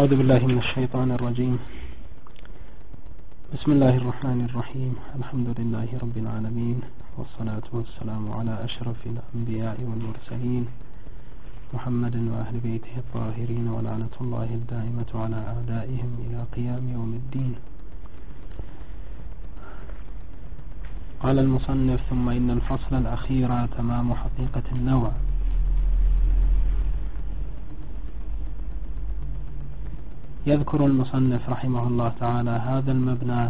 أعوذ بالله من الشيطان الرجيم. بسم الله الرحمن الرحيم. الحمد لله رب العالمين، والصلاة والسلام على أشرف الأنبياء والمرسلين محمد وأهل بيته الطاهرين، ولعنة الله الدائمة على أعدائهم إلى قيام يوم الدين. قال المصنف: ثم إن الفصل الأخير تمام حقيقة النوع. يذكر المصنف رحمه الله تعالى هذا المبنى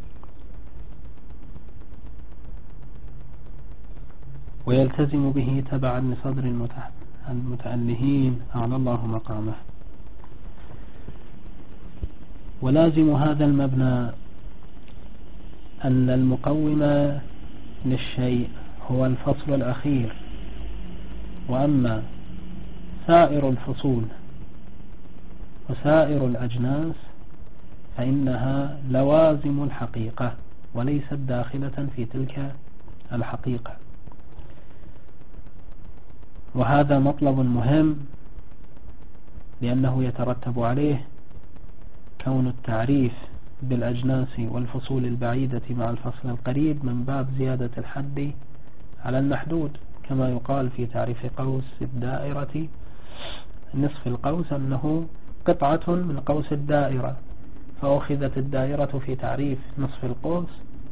ويلتزم به تبعا لصدر المتألهين أعلى الله مقامه. ولازم هذا المبنى أن المقوم للشيء هو الفصل الأخير، وأما سائر الفصول وسائر الأجناس فإنها لوازم الحقيقة وليست داخلة في تلك الحقيقة. وهذا مطلب مهم، لأنه يترتب عليه كون التعريف بالأجناس والفصول البعيدة مع الفصل القريب من باب زيادة الحد على المحدود، كما يقال في تعريف قوس الدائرة نصف القوس أنه قطعة من قوس الدائرة، فأخذت الدائرة في تعريف نصف القوس،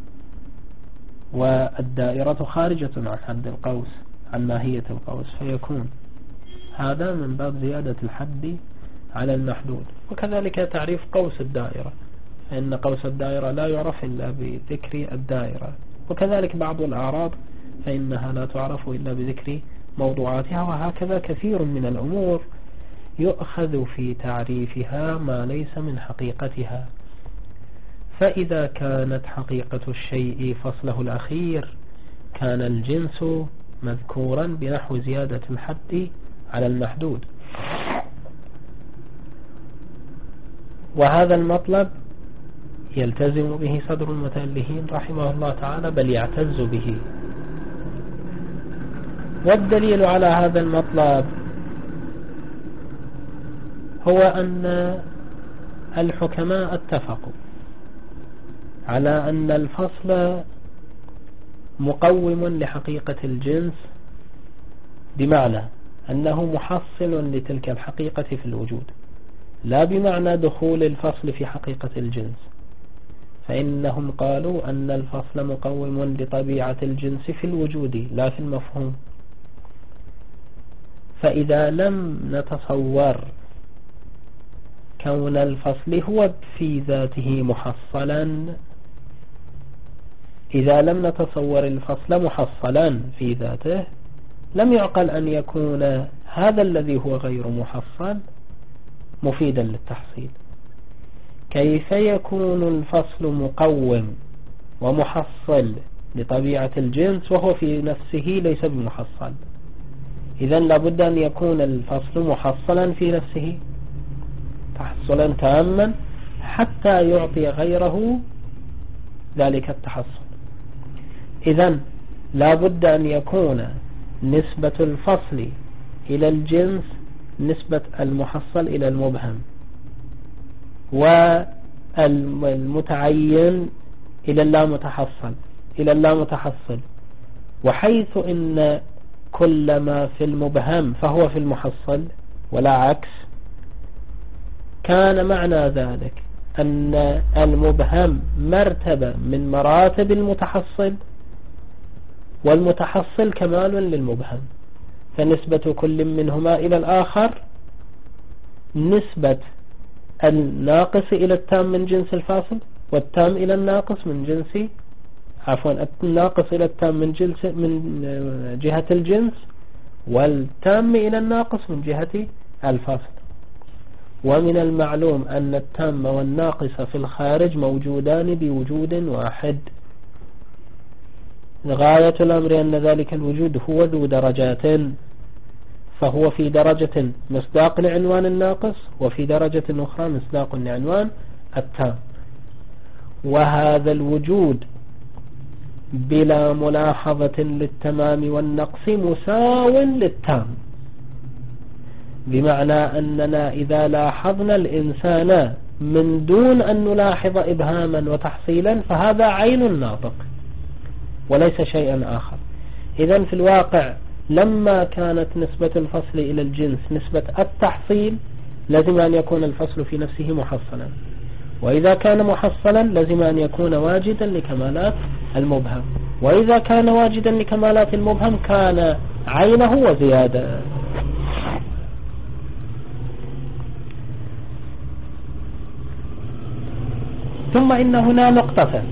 والدائرة خارجة عن حد القوس عن ماهية القوس، فيكون هذا من باب زيادة الحد على المحدود. وكذلك تعريف قوس الدائرة، فإن قوس الدائرة لا يعرف إلا بذكر الدائرة، وكذلك بعض الأعراض فإنها لا تعرف إلا بذكر موضوعاتها. وهكذا كثير من الأمور يؤخذ في تعريفها ما ليس من حقيقتها. فإذا كانت حقيقة الشيء فصله الأخير كان الجنس مذكورا بنحو زيادة الحد على المحدود. وهذا المطلب يلتزم به صدر المتألهين رحمه الله تعالى، بل يعتز به. والدليل على هذا المطلب هو أن الحكماء اتفقوا على أن الفصل مقوم لحقيقة الجنس، بمعنى أنه محصل لتلك الحقيقة في الوجود، لا بمعنى دخول الفصل في حقيقة الجنس، فإنهم قالوا أن الفصل مقوم لطبيعة الجنس في الوجود لا في المفهوم. فإذا لم نتصور كون الفصل هو في ذاته محصلا، إذا لم نتصور الفصل محصلا في ذاته، لم يعقل أن يكون هذا الذي هو غير محصل مفيدا للتحصيل. كيف يكون الفصل مقوم ومحصل لطبيعة الجنس وهو في نفسه ليس بمحصل؟ إذن لابد أن يكون الفصل محصلا في نفسه تحصلا تاما حتى يعطي غيره ذلك التحصل. إذن لابد أن يكون نسبة الفصل إلى الجنس نسبة المحصل إلى المبهم، والمتعين إلى اللامتحصل، وحيث إن كل ما في المبهم فهو في المحصل ولا عكس، كان معنى ذلك أن المبهم مرتبة من مراتب المتحصل، والمتحصل كمال للمبهم، فنسبة كل منهما إلى الآخر نسبة الناقص إلى التام من جنس الفاصل، والتام إلى الناقص من جنس الناقص إلى التام من جهة الجنس، والتام إلى الناقص من جهة الفاصل. ومن المعلوم أن التام والناقص في الخارج موجودان بوجود واحد. غاية الأمر أن ذلك الوجود هو ذو درجات، فهو في درجة مصداق لعنوان الناقص، وفي درجة أخرى مصداق لعنوان التام. وهذا الوجود بلا ملاحظة للتمام والنقص مساو للتام، بمعنى أننا إذا لاحظنا الإنسان من دون أن نلاحظ إبهاما وتحصيلا فهذا عين الناطق وليس شيئا آخر. إذن في الواقع لما كانت نسبة الفصل إلى الجنس نسبة التحصيل لازم أن يكون الفصل في نفسه محصلا، وإذا كان محصلا لازم أن يكون واجدا لكمالات المبهم، وإذا كان واجدا لكمالات المبهم كان عينه وزيادة. ثم إن هنا نقطة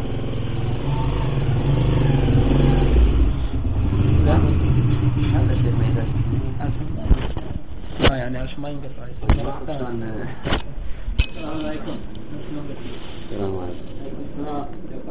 يعني عشان ما ينقطع. السلام عليكم. السلام عليكم.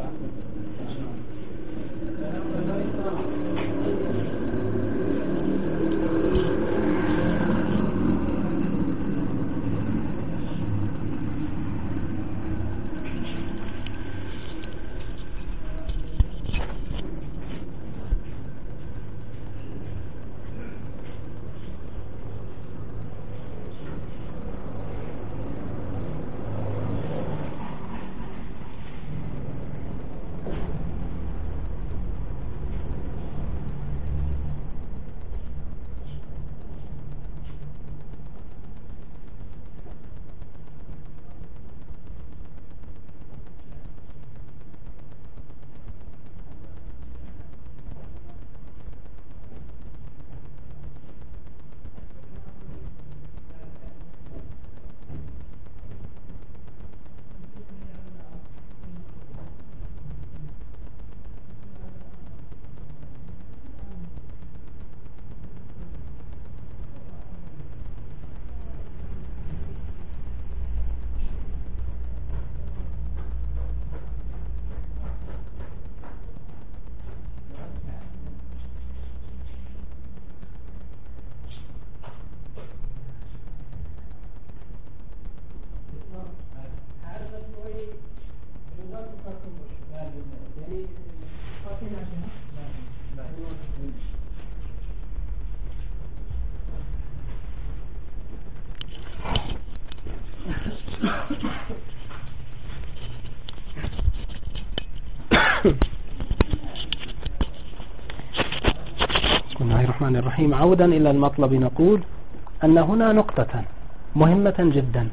بسم الله الرحمن الرحيم. عودا إلى المطلب نقول أن هنا نقطة مهمة جدا،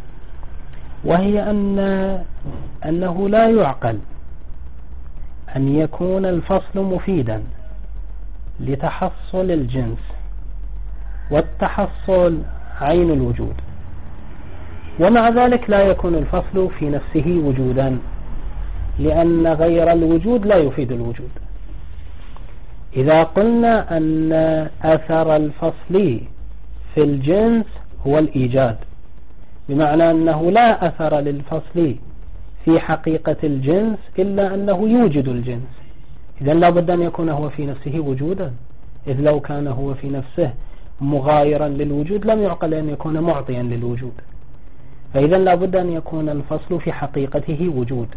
وهي أنه لا يعقل أن يكون الفصل مفيدا لتحصل الجنس، والتحصل عين الوجود، ومع ذلك لا يكون الفصل في نفسه وجودا، لأن غير الوجود لا يفيد الوجود. إذا قلنا أن أثر الفصل في الجنس هو الإيجاد، بمعنى أنه لا أثر للفصل في حقيقة الجنس إلا أنه يوجد الجنس، إذن لا بد أن يكون هو في نفسه وجودا، إذ لو كان هو في نفسه مغايرا للوجود لم يعقل أن يكون معطيا للوجود، فإذن لا بد أن يكون الفصل في حقيقته وجود.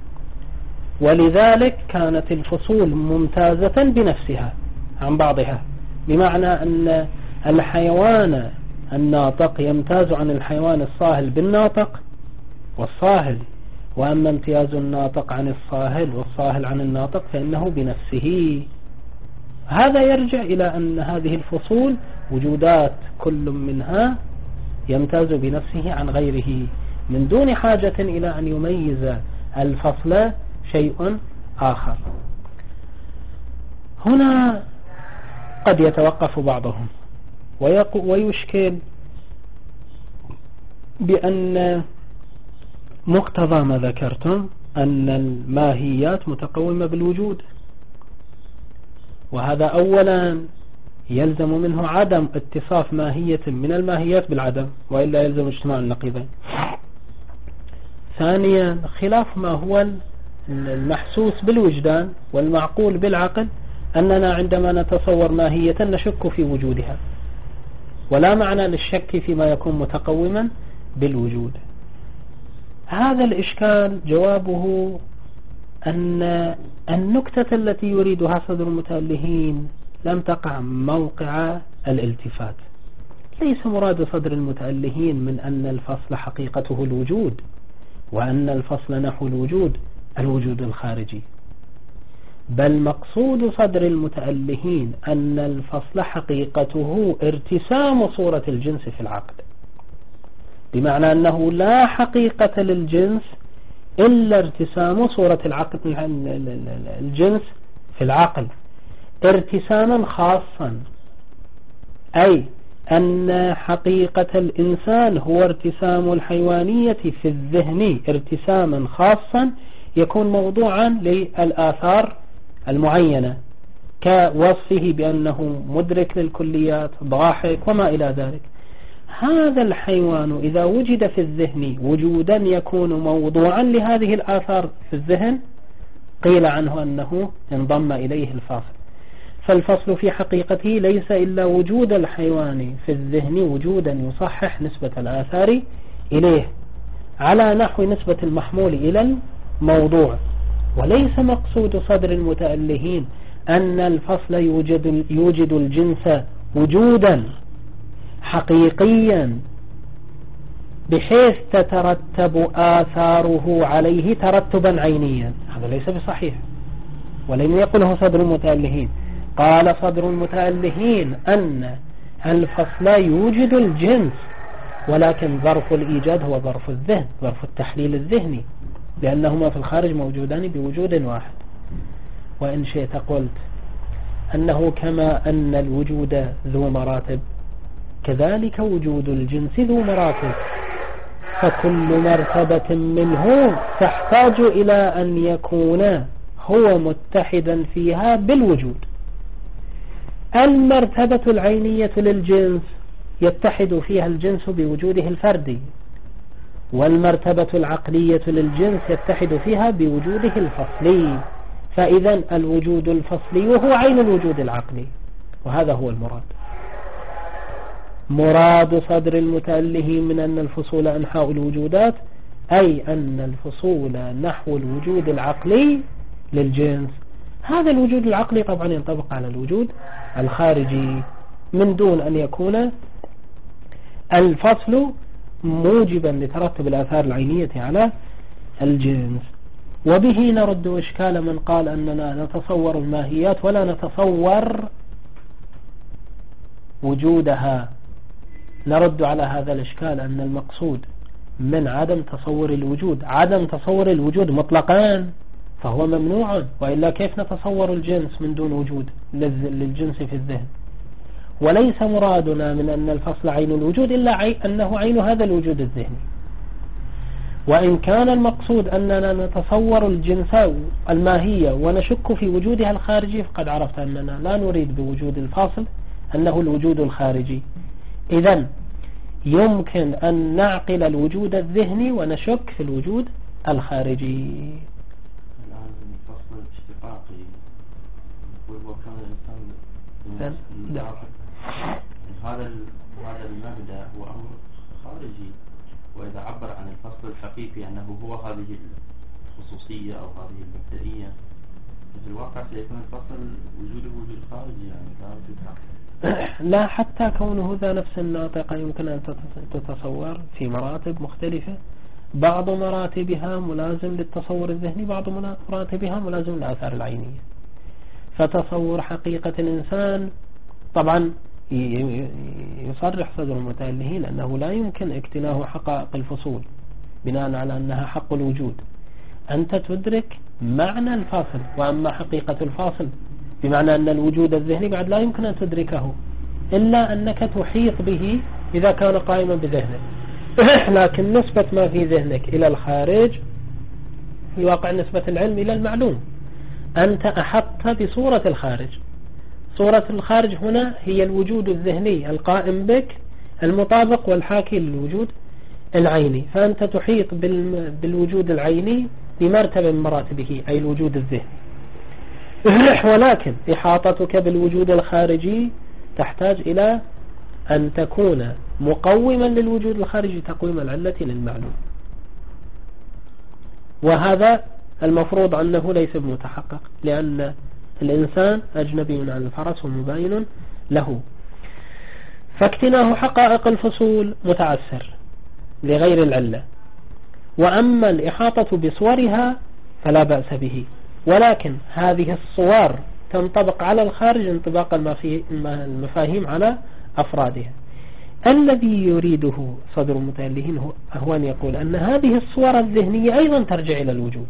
ولذلك كانت الفصول ممتازة بنفسها عن بعضها، بمعنى أن الحيوان الناطق يمتاز عن الحيوان الصاهل بالناطق والصاهل، وأما امتياز الناطق عن الصاهل والصاهل عن الناطق فإنه بنفسه. هذا يرجع إلى أن هذه الفصول وجودات كل منها يمتاز بنفسه عن غيره من دون حاجة إلى أن يميز الفصل شيء آخر. هنا قد يتوقف بعضهم ويشكل بأن مقتضى ما ذكرتم أن الماهيات متقومة بالوجود، وهذا أولا يلزم منه عدم اتصاف ماهية من الماهيات بالعدم، وإلا يلزم اجتماع النقيضين. ثانيا خلاف ما هو المحسوس بالوجدان والمعقول بالعقل، أننا عندما نتصور ماهية نشك في وجودها، ولا معنى للشك فيما يكون متقوما بالوجود. هذا الإشكال جوابه أن النكتة التي يريدها صدر المتألهين لم تقع موقع الالتفات، ليس مراد صدر المتألهين من أن الفصل حقيقته الوجود، وأن الفصل نحو الوجود الخارجي، بل مقصود صدر المتألهين أن الفصل حقيقته ارتسام صورة الجنس في العقل، بمعنى أنه لا حقيقة للجنس إلا ارتسام صورة الجنس في العقل ارتساما خاصا، أي أن حقيقة الإنسان هو ارتسام الحيوانية في الذهن ارتساما خاصا يكون موضوعا للآثار المعينة كوصفه بأنه مدرك للكليات ضاحك وما إلى ذلك. هذا الحيوان إذا وجد في الذهن وجودا يكون موضوعا لهذه الآثار في الذهن قيل عنه أنه انضم إليه الفاصل. فالفصل في حقيقته ليس إلا وجود الحيوان في الذهن وجودا يصحح نسبة الآثار إليه على نحو نسبة المحمول إلى الموضوع، وليس مقصود صدر المتألهين أن الفصل يوجد الجنس وجودا حقيقيا بحيث تترتب آثاره عليه ترتبا عينيا، هذا ليس بصحيح ولم يقله صدر المتألهين. قال صدر المتألهين أن الفصل يوجد الجنس، ولكن ظرف الإيجاد هو ظرف الذهن، ظرف التحليل الذهني، لأنهما في الخارج موجودان بوجود واحد. وإن شئت قلت أنه كما أن الوجود ذو مراتب كذلك وجود الجنس ذو مراتب، فكل مرتبة منه تحتاج إلى أن يكون هو متحدا فيها بالوجود. المرتبة العينية للجنس يتحد فيها الجنس بوجوده الفردي، والمرتبة العقلية للجنس يتحد فيها بوجوده الفصلي، فإذا الوجود الفصلي وهو عين الوجود العقلي، وهذا هو المراد. مراد صدر المتأله من أن الفصول أنحاء الوجودات، أي أن الفصول نحو الوجود العقلي للجنس. هذا الوجود العقلي طبعا ينطبق على الوجود الخارجي من دون أن يكون الفصل موجبا لترتب الآثار العينية على الجنس. وبه نرد إشكال من قال أننا نتصور الماهيات ولا نتصور وجودها. نرد على هذا الإشكال أن المقصود من عدم تصور الوجود عدم تصور الوجود مطلقا، فهو ممنوع، وإلا كيف نتصور الجنس من دون وجود للجنس في الذهن؟ وليس مرادنا من أن الفصل عين الوجود إلا أنه عين هذا الوجود الذهني. وإن كان المقصود أننا نتصور الجنس الماهية ونشك في وجودها الخارجي، فقد عرفت أننا لا نريد بوجود الفاصل أنه الوجود الخارجي. إذن يمكن أن نعقل الوجود الذهني ونشك في الوجود الخارجي. الآن الفصل الاشتقاقي يقول وكان الإنسان هذا المبدأ هو أمر خارجي، وإذا عبر عن الفصل الحقيقي أنه هو هذه الخصوصية أو هذه المبدئية، في الواقع سيكون الفصل وجوده وجود خارجي، يعني لا وجود حقيقي. لا، حتى كونه ذا نفس الناطقة يمكن أن تتصور في مراتب مختلفة، بعض مراتبها ملازم للتصور الذهني، بعض مراتبها ملازم للآثار العينية. فتصور حقيقة الإنسان طبعا يصرح صدر المتألهين أنه لا يمكن اكتناه حقائق الفصول بناء على أنها حق الوجود. أنت تدرك معنى الفاصل، وأما حقيقة الفاصل بمعنى أن الوجود الذهني بعد لا يمكن أن تدركه إلا أنك تحيط به إذا كان قائما بذهنك. لكن نسبة ما في ذهنك إلى الخارج في واقع نسبة العلم إلى المعلوم. أنت أحطت بصورة الخارج. صورة الخارج هنا هي الوجود الذهني القائم بك المطابق والحاكي للوجود العيني، فأنت تحيط بالوجود العيني بمرتبة من مراتبه أي الوجود الذهني. ولكن إحاطتك بالوجود الخارجي تحتاج إلى أن تكون مقوما للوجود الخارجي تقويم العلة للمعلوم، وهذا المفروض أنه ليس بمتحقق، لأن الإنسان أجنبي عن الفرس ومباين له. فاكتناه حقائق الفصول متعسر لغير العلة، وأما الإحاطة بصورها فلا بأس به، ولكن هذه الصور تنطبق على الخارج انطباق المفاهيم على أفرادها. الذي يريده صدر المتألهين هو أن يقول أن هذه الصور الذهنية أيضا ترجع إلى الوجود،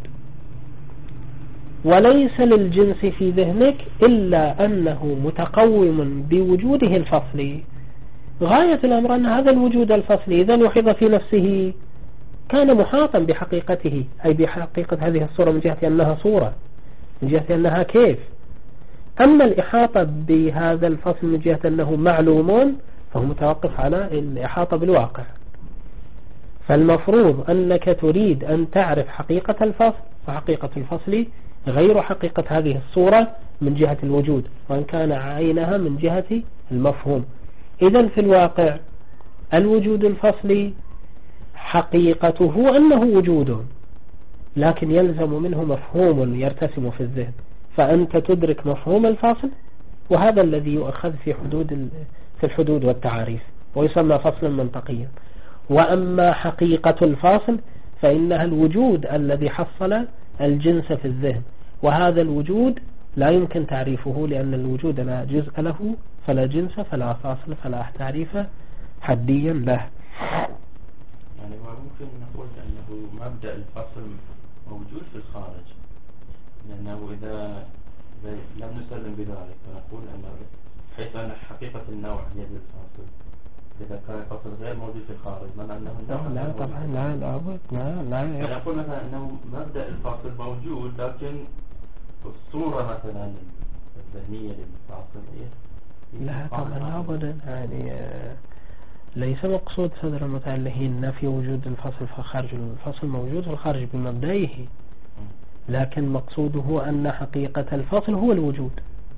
وليس للجنس في ذهنك إلا أنه متقوم بوجوده الفصلي. غاية الأمر أن هذا الوجود الفصلي إذا لوحظ في نفسه كان محاطا بحقيقته، أي بحقيقة هذه الصورة من جهة أنها صورة، من جهة أنها كيف. أما الإحاطة بهذا الفصل من جهة أنه معلوم فهو متوقف على الإحاطة بالواقع. فالمفروض أنك تريد أن تعرف حقيقة الفصل، وحقيقة الفصل غير حقيقة هذه الصورة من جهة الوجود، وأن كان عينها من جهة المفهوم. إذن في الواقع الوجود الفصلي حقيقته أنه وجود، لكن يلزم منه مفهوم يرتسم في الذهن، فأنت تدرك مفهوم الفاصل، وهذا الذي يؤخذ في الحدود والتعاريف ويسمى فصلا منطقيا. وأما حقيقة الفاصل فإنها الوجود الذي حصل الجنس في الذهن، وهذا الوجود لا يمكن تعريفه، لأن الوجود لا جزء له، فلا جنس فلا فاصل فلا تعريف حديا له. يعني ممكن نقول أنه مبدأ الفصل موجود في الخارج، لأنه إذا لم نسلم بذلك فنقول أنه حيث أن حقيقة النوع هي الفاصل، إذا كان الفصل غير موجود في الخارج من أنه لا طبعا لا نقول مثلا أنه مبدأ الفصل موجود، لكن الصورة مثلا الذهنية للفاصل لا طبعا أبدا. يعني ليس مقصود صدر المتألهين نفي وجود الفصل في الخارج، الفصل موجود في الخارج بمبدئه، لكن مقصوده أن حقيقة الفصل هو الوجود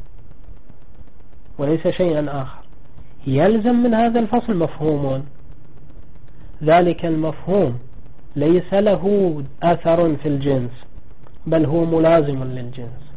وليس شيئا آخر. يلزم من هذا الفصل مفهوم، ذلك المفهوم ليس له أثر في الجنس بل هو ملازم للجنس.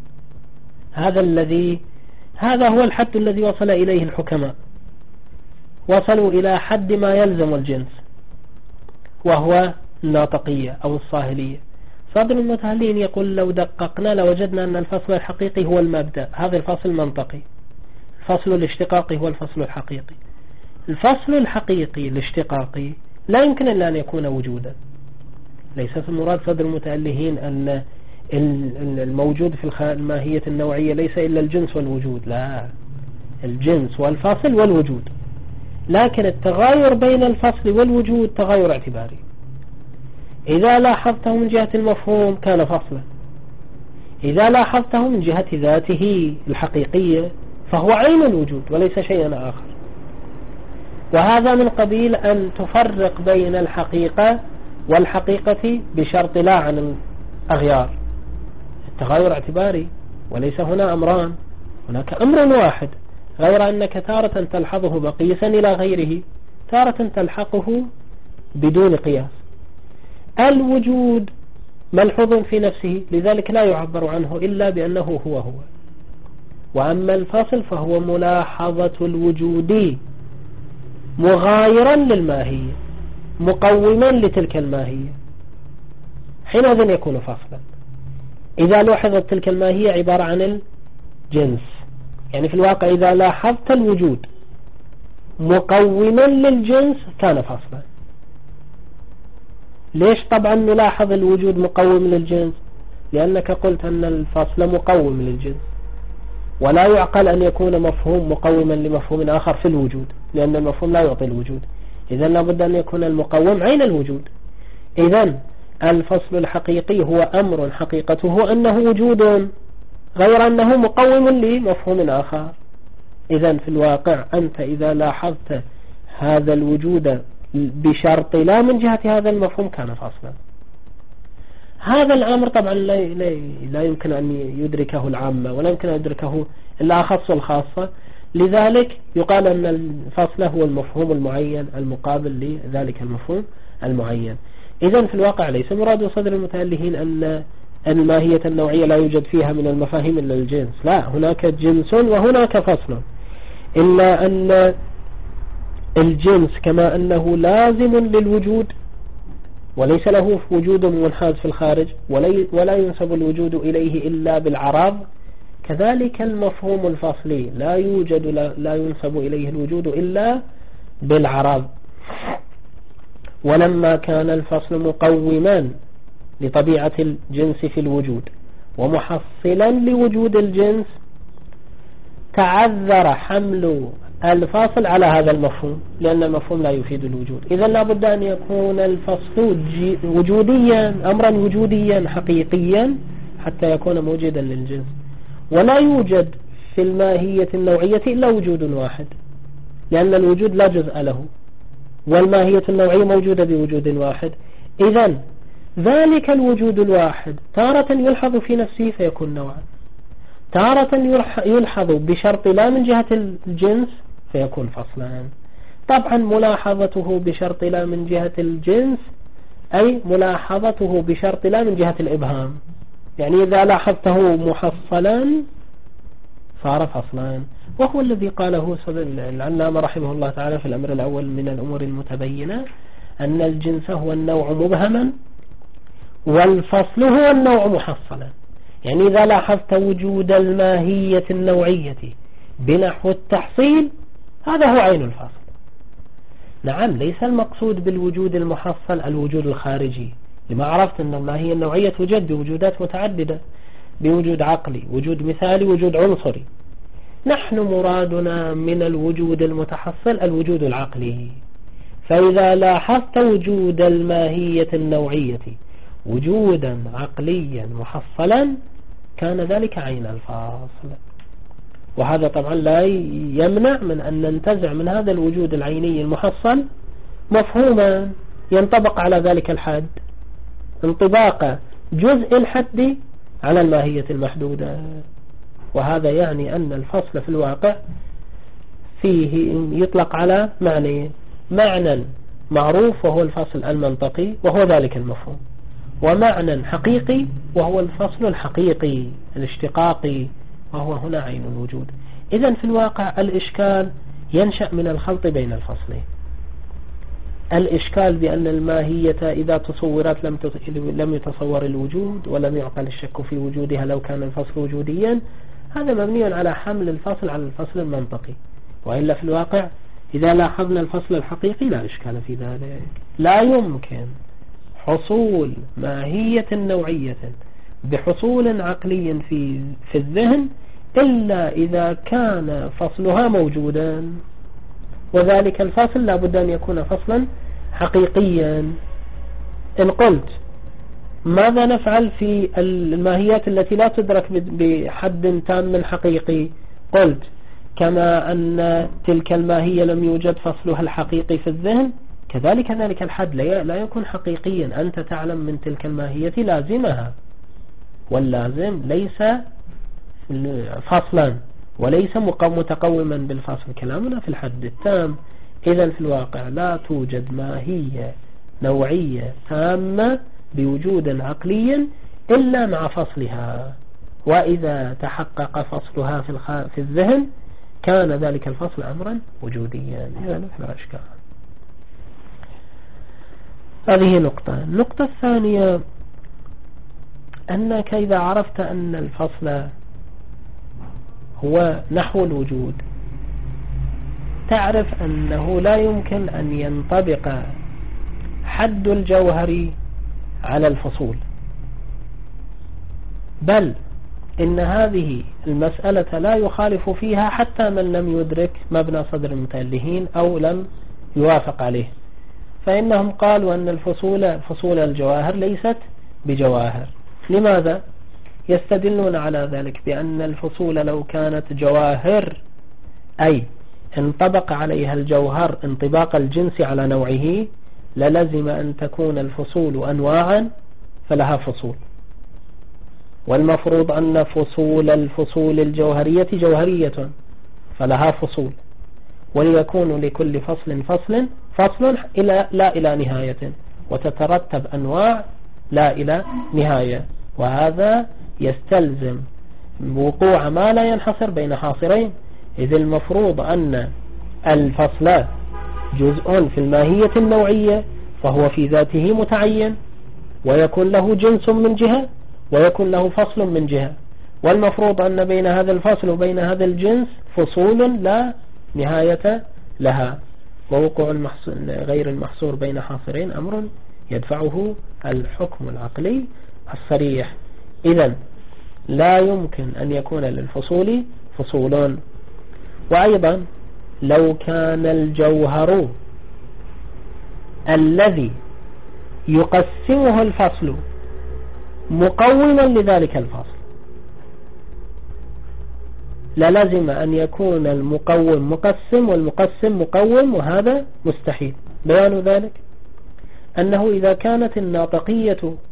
هذا هو الحد الذي وصل إليه الحكماء، وصلوا إلى حد ما يلزم الجنس، وهو الناطقية أو الصاهلية. صدر المتألهين يقول لو دققنا لوجدنا أن الفصل الحقيقي هو المبدأ، هذا الفصل المنطقي. الفصل الاشتقاقي هو الفصل الحقيقي. الفصل الحقيقي الاشتقاقي لا يمكن إلا أن يكون وجودا. ليس في مراد صدر المتألهين أن الموجود في الماهية النوعية ليس إلا الجنس والوجود، لا، الجنس والفصل والوجود، لكن التغاير بين الفصل والوجود تغاير اعتباري. إذا لاحظته من جهة المفهوم كان فصلا، إذا لاحظته من جهة ذاته الحقيقية فهو عين الوجود وليس شيئا آخر. وهذا من قبيل أن تفرق بين الحقيقة والحقيقة بشرط لا عن الأغيار. التغاير اعتباري وليس هنا أمران، هناك أمر واحد، غير أنك تارة تلحظه بقيسا إلى غيره، تارة تلحقه بدون قياس. الوجود ملحوظ في نفسه، لذلك لا يعبر عنه إلا بأنه هو. وأما الفصل فهو ملاحظة الوجود مغايرا للماهية مقوما لتلك الماهية، حينئذ يكون فصلا. إذا لاحظت تلك الماهية عبارة عن الجنس، يعني في الواقع إذا لاحظت الوجود مقوما للجنس كان فصلا. ليش طبعا نلاحظ الوجود مقوم للجنس؟ لأنك قلت أن الفصل مقوم للجنس، ولا يعقل أن يكون مفهوم مقوما لمفهوم آخر في الوجود، لأن المفهوم لا يعطي الوجود. إذن لابد أن يكون المقوم عين الوجود. إذن الفصل الحقيقي هو أمر حقيقته أنه وجود، غير أنه مقوم لمفهوم آخر. إذن في الواقع أنت إذا لاحظت هذا الوجود بشرط لا من جهة هذا المفهوم كان فصلا. هذا الأمر طبعا لا يمكن أن يدركه العامة، ولا يمكن أن يدركه إلا أخص الخاصة. لذلك يقال أن الفصل هو المفهوم المعين المقابل لذلك المفهوم المعين. إذن في الواقع ليس مراد صدر المتألهين أن الماهية النوعية لا يوجد فيها من المفاهيم إلا الجنس، لا، هناك جنس وهناك فصل، إلا أن الجنس كما أنه لازم للوجود وليس له وجود منحاز في الخارج ولا ينسب الوجود إليه إلا بالعرض، كذلك المفهوم الفصلي لا ينسب إليه الوجود إلا بالعرض. ولما كان الفصل مقوما لطبيعة الجنس في الوجود ومحصلا لوجود الجنس، تعذر حمل الفاصل على هذا المفهوم، لأن المفهوم لا يفيد الوجود. إذا لابد أن يكون الفصل وجوديا، أمرا وجوديا حقيقيا حتى يكون موجدا للجنس. ولا يوجد في الماهية النوعية إلا وجود واحد، لأن الوجود لا جزء له، والماهية النوعية موجودة بوجود واحد. إذن ذلك الوجود الواحد تارة يلحظ في نفسه فيكون نوعا، تارة يلحظ بشرط لا من جهة الجنس فيكون فصلا. طبعا ملاحظته بشرط لا من جهة الجنس أي ملاحظته بشرط لا من جهة الإبهام، يعني إذا لاحظته محصلا صار فصلا. وهو الذي قاله العلامة رحمه الله تعالى في الأمر الأول من الأمور المتبينة، أن الجنس هو النوع مبهما والفصل هو النوع محصلا. يعني إذا لاحظت وجود الماهية النوعية بنحو التحصيل هذا هو عين الفصل. نعم، ليس المقصود بالوجود المحصل الوجود الخارجي، لما عرفت أن الماهية النوعية توجد بوجودات متعددة، بوجود عقلي، وجود مثالي، وجود عنصري. نحن مرادنا من الوجود المتحصل الوجود العقلي. فإذا لاحظت وجود الماهية النوعية وجودا عقليا محصلا كان ذلك عين الفاصل. وهذا طبعا لا يمنع من أن ننتزع من هذا الوجود العيني المحصل مفهوما ينطبق على ذلك الحد، انطباق جزء الحد على الماهية المحدودة. وهذا يعني أن الفصل في الواقع فيه يطلق على معنى معروف وهو الفصل المنطقي وهو ذلك المفهوم، ومعنى حقيقي وهو الفصل الحقيقي الاشتقاقي وهو هنا عين الوجود. إذن في الواقع الإشكال ينشأ من الخلط بين الفصلين. الإشكال بأن الماهية إذا تصورت لم يتصور الوجود ولم يعقل الشك في وجودها لو كان الفصل وجوديا، هذا مبني على حمل الفصل على الفصل المنطقي. وإلا في الواقع إذا لاحظنا الفصل الحقيقي لا إشكال في ذلك. لا يمكن حصول ماهية نوعية بحصول عقلي في الذهن إلا إذا كان فصلها موجودا، وذلك الفصل لا بد أن يكون فصلا حقيقيا. إن قلت ماذا نفعل في الماهيات التي لا تدرك بحد تام حقيقي؟ قلت كما أن تلك الماهية لم يوجد فصلها الحقيقي في الذهن كذلك ذلك الحد لا يكون حقيقيا. أنت تعلم من تلك الماهية لازمها، واللازم ليس فصلا وليس متقوما بالفصل. كلامنا في الحد التام. إذن في الواقع لا توجد ماهية نوعية تامة بوجود عقلي إلا مع فصلها، وإذا تحقق فصلها في الذهن كان ذلك الفصل أمرا وجوديا. إذن لا إشكال. هذه نقطة. النقطة الثانية أنك إذا عرفت أن الفصل هو نحو الوجود تعرف أنه لا يمكن أن ينطبق حد الجوهر على الفصول، بل إن هذه المسألة لا يخالف فيها حتى من لم يدرك مبنى صدر المتألهين أو لم يوافق عليه. فإنهم قالوا أن فصول الجواهر ليست بجواهر. لماذا؟ يستدلون على ذلك بأن الفصول لو كانت جواهر أي انطبق عليها الجوهر انطباق الجنس على نوعه للزم أن تكون الفصول أنواعا فلها فصول، والمفروض أن الفصول الجوهرية جوهرية فلها فصول، وليكون لكل فصل لا إلى نهاية، وتترتب أنواع لا إلى نهاية. وهذا يستلزم وقوع ما لا ينحصر بين حاصرين، إذ المفروض أن الفصل جزء في الماهية النوعية فهو في ذاته متعين، ويكون له جنس من جهة ويكون له فصل من جهة، والمفروض أن بين هذا الفصل وبين هذا الجنس فصول لا نهاية لها، ووقوع غير المحصور بين حاصرين أمر يدفعه الحكم العقلي الصريح. إذن لا يمكن أن يكون للفصول فصول. وأيضا لو كان الجوهر الذي يقسمه الفصل مقوما لذلك الفصل للزم أن يكون المقوم مقسم والمقسم مقوم، وهذا مستحيل. بيان ذلك أنه إذا كانت الناطقية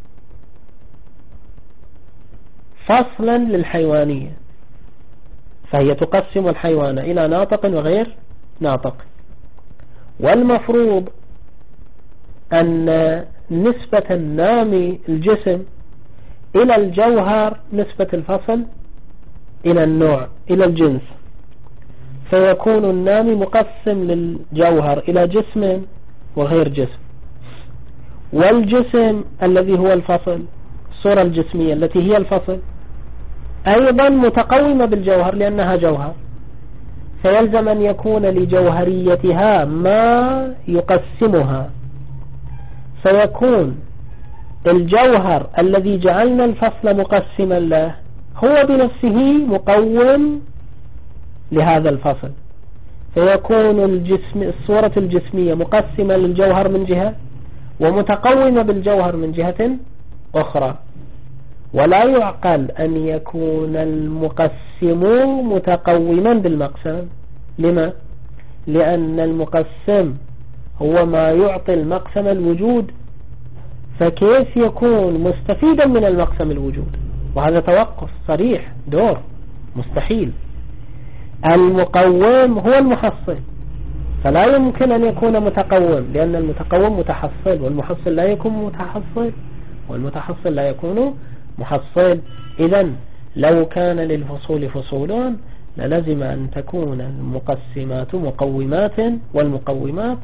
فصلا للحيوانية فهي تقسم الحيوان إلى ناطق وغير ناطق، والمفروض أن نسبة النامي الجسم إلى الجوهر نسبة الفصل إلى النوع إلى الجنس، فيكون النامي مقسم للجوهر إلى جسم وغير جسم، والجسم الذي هو الفصل الصورة الجسمية التي هي الفصل أيضا متقومة بالجوهر لأنها جوهر، فيلزم أن يكون لجوهريتها ما يقسمها، فيكون الجوهر الذي جعلنا الفصل مقسما له هو بنفسه مقوم لهذا الفصل، فيكون الصورة الجسمية مقسمة للجوهر من جهة ومتقومة بالجوهر من جهة أخرى. ولا يعقل أن يكون المقسم متقوما بالمقسم. لما؟ لأن المقسم هو ما يعطي المقسم الوجود، فكيف يكون مستفيدا من المقسم الوجود؟ وهذا توقف صريح دور مستحيل. المقوم هو المحصل، فلا يمكن أن يكون متقوم، لأن المتقوم متحصل والمحصل لا يكون متحصل والمتحصل لا يكون محصل. إذن لو كان للفصول فصولون للزم أن تكون المقسمات مقومات والمقومات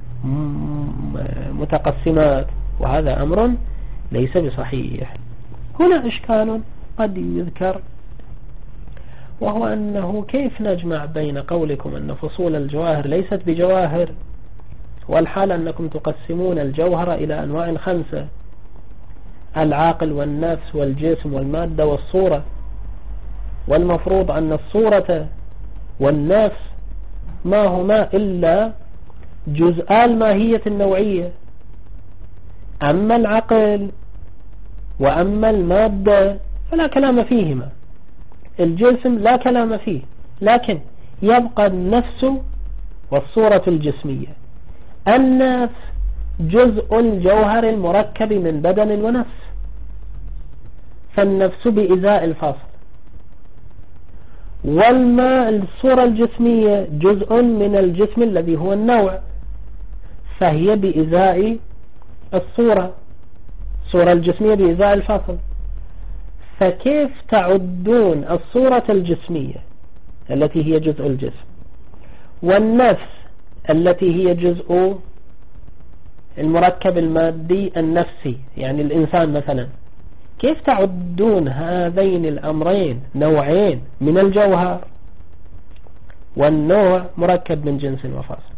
متقسمات، وهذا أمر ليس بصحيح. هنا إشكال قد يذكر، وهو أنه كيف نجمع بين قولكم أن فصول الجواهر ليست بجواهر والحال أنكم تقسمون الجوهر إلى أنواع 5: العاقل والنفس والجسم والمادة والصورة، والمفروض أن الصورة والنفس ما هما إلا جزءا الماهية النوعية، أما العقل وأما المادة فلا كلام فيهما، الجسم لا كلام فيه، لكن يبقى النفس والصورة الجسمية. النفس جزء الجوهر المركب من بدن ونفس، فالنفس بإزاء الفصل، الصورة الجسمية جزء من الجسم الذي هو النوع، فهي بإزاء الصورة الجسمية بإزاء الفصل. فكيف تعدون الصورة الجسمية التي هي جزء الجسم والنفس التي هي جزء المركب المادي النفسي، يعني الإنسان مثلا، كيف تعدون هذين الأمرين نوعين من الجوهر والنوع مركب من جنس وفصل،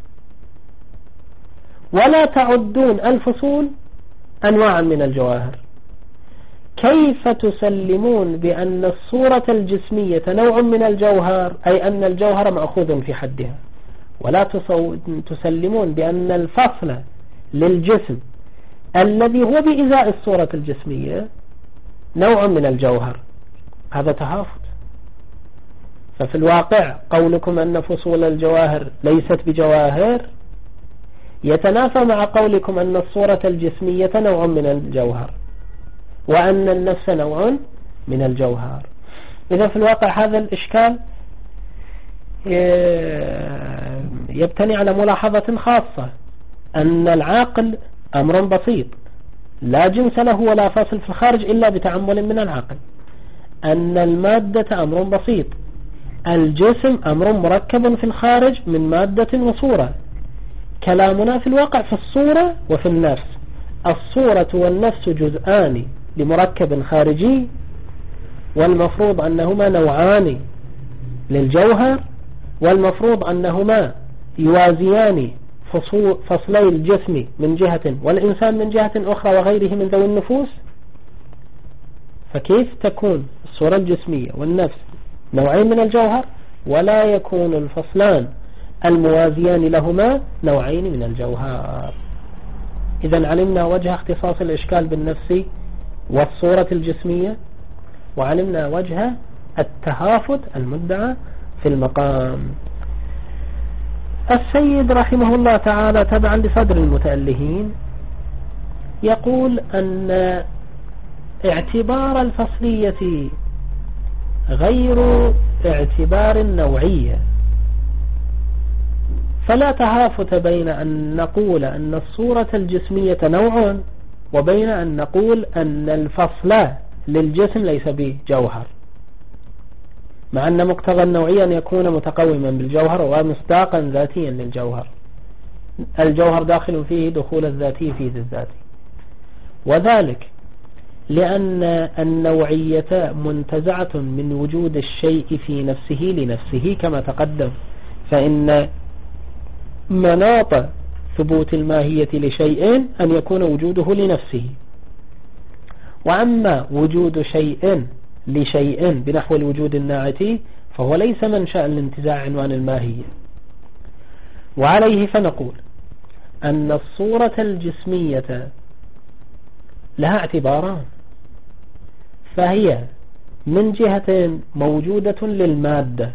ولا تعدون الفصول أنواعا من الجواهر؟ كيف تسلمون بأن الصورة الجسمية نوع من الجوهر، أي أن الجوهر مأخوذ في حدها، ولا تسلمون بأن الفصل للجسم الذي هو بإزاء الصورة الجسمية نوع من الجوهر؟ هذا تهافت. ففي الواقع قولكم أن فصول الجواهر ليست بجواهر يتنافى مع قولكم أن الصورة الجسمية نوع من الجوهر وأن النفس نوع من الجوهر. إذا في الواقع هذا الإشكال يبتني على ملاحظة خاصة، أن العاقل أمر بسيط لا جنس له ولا فاصل في الخارج إلا بتعمل من العقل، أن المادة أمر بسيط، الجسم أمر مركب في الخارج من مادة وصورة. كلامنا في الواقع في الصورة وفي النفس. الصورة والنفس جزءان لمركب خارجي، والمفروض أنهما نوعان للجوهر، والمفروض أنهما يوازيان فصلي الجسم من جهة والإنسان من جهة أخرى وغيره من ذوي النفوس. فكيف تكون الصورة الجسمية والنفس نوعين من الجوهر ولا يكون الفصلان الموازيان لهما نوعين من الجوهر؟ إذن علمنا وجه اختصاص الإشكال بالنفس والصورة الجسمية، وعلمنا وجه التهافت المدعى في المقام. السيد رحمه الله تعالى تبعا لصدر المتألهين يقول أن اعتبار الفصلية غير اعتبار النوعية، فلا تهافت بين أن نقول أن الصورة الجسمية نوع وبين أن نقول أن الفصل للجسم ليس بجوهر، مع أن مقتضى النوعية أن يكون متقوما بالجوهر ومصداقا ذاتيا للجوهر. الجوهر داخل فيه دخول الذاتي في الذات، وذلك لأن النوعية منتزعة من وجود الشيء في نفسه لنفسه كما تقدم، فإن مناط ثبوت الماهية لشيء أن يكون وجوده لنفسه، وأما وجود شيء لشيء بنحو الوجود الناعتي فهو ليس منشأ لانتزاع عنوان الماهية. وعليه فنقول أن الصورة الجسمية لها اعتباران، فهي من جهة موجودة للمادة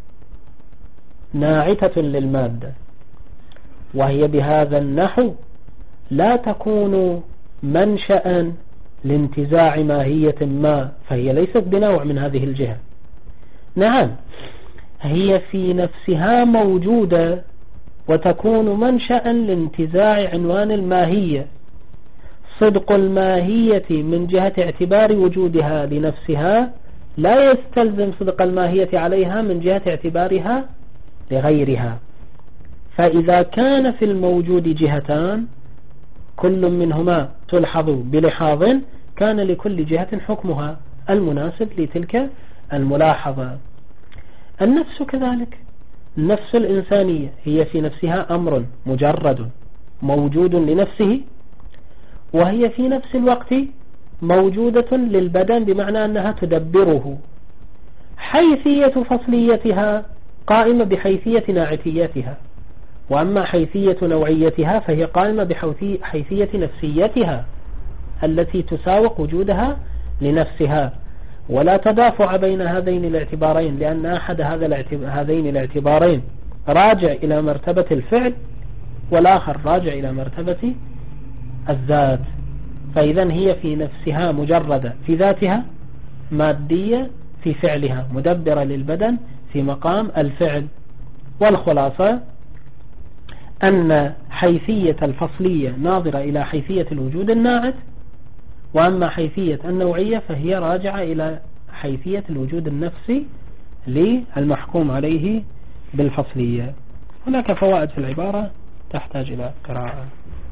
ناعتة للمادة، وهي بهذا النحو لا تكون منشأ لانتزاع ماهية ما، فهي ليست بنوع من هذه الجهة. نعم هي في نفسها موجودة وتكون منشأ لانتزاع عنوان الماهية. صدق الماهية من جهة اعتبار وجودها لنفسها لا يستلزم صدق الماهية عليها من جهة اعتبارها لغيرها. فإذا كان في الموجود جهتان كل منهما تلحظ بلحاظ كان لكل جهة حكمها المناسب لتلك الملاحظة. النفس كذلك، النفس الإنسانية هي في نفسها أمر مجرد موجود لنفسه، وهي في نفس الوقت موجودة للبدن بمعنى أنها تدبره. حيثية فصليتها قائمة بحيثية ناعتيتها، وأما حيثية نوعيتها فهي قائمة بحيثية نفسيتها التي تساوق وجودها لنفسها. ولا تدافع بين هذين الاعتبارين، لأن أحد هذين الاعتبارين راجع إلى مرتبة الفعل والآخر راجع إلى مرتبة الذات. فإذا هي في نفسها مجردة في ذاتها، مادية في فعلها، مدبرة للبدن في مقام الفعل. والخلاصة أن حيثية الفصلية ناظرة إلى حيثية الوجود الناعت، وأما حيثية النوعية فهي راجعة إلى حيثية الوجود النفسي للمحكوم عليه بالفصلية. هناك فوائد في العبارة تحتاج إلى قراءة.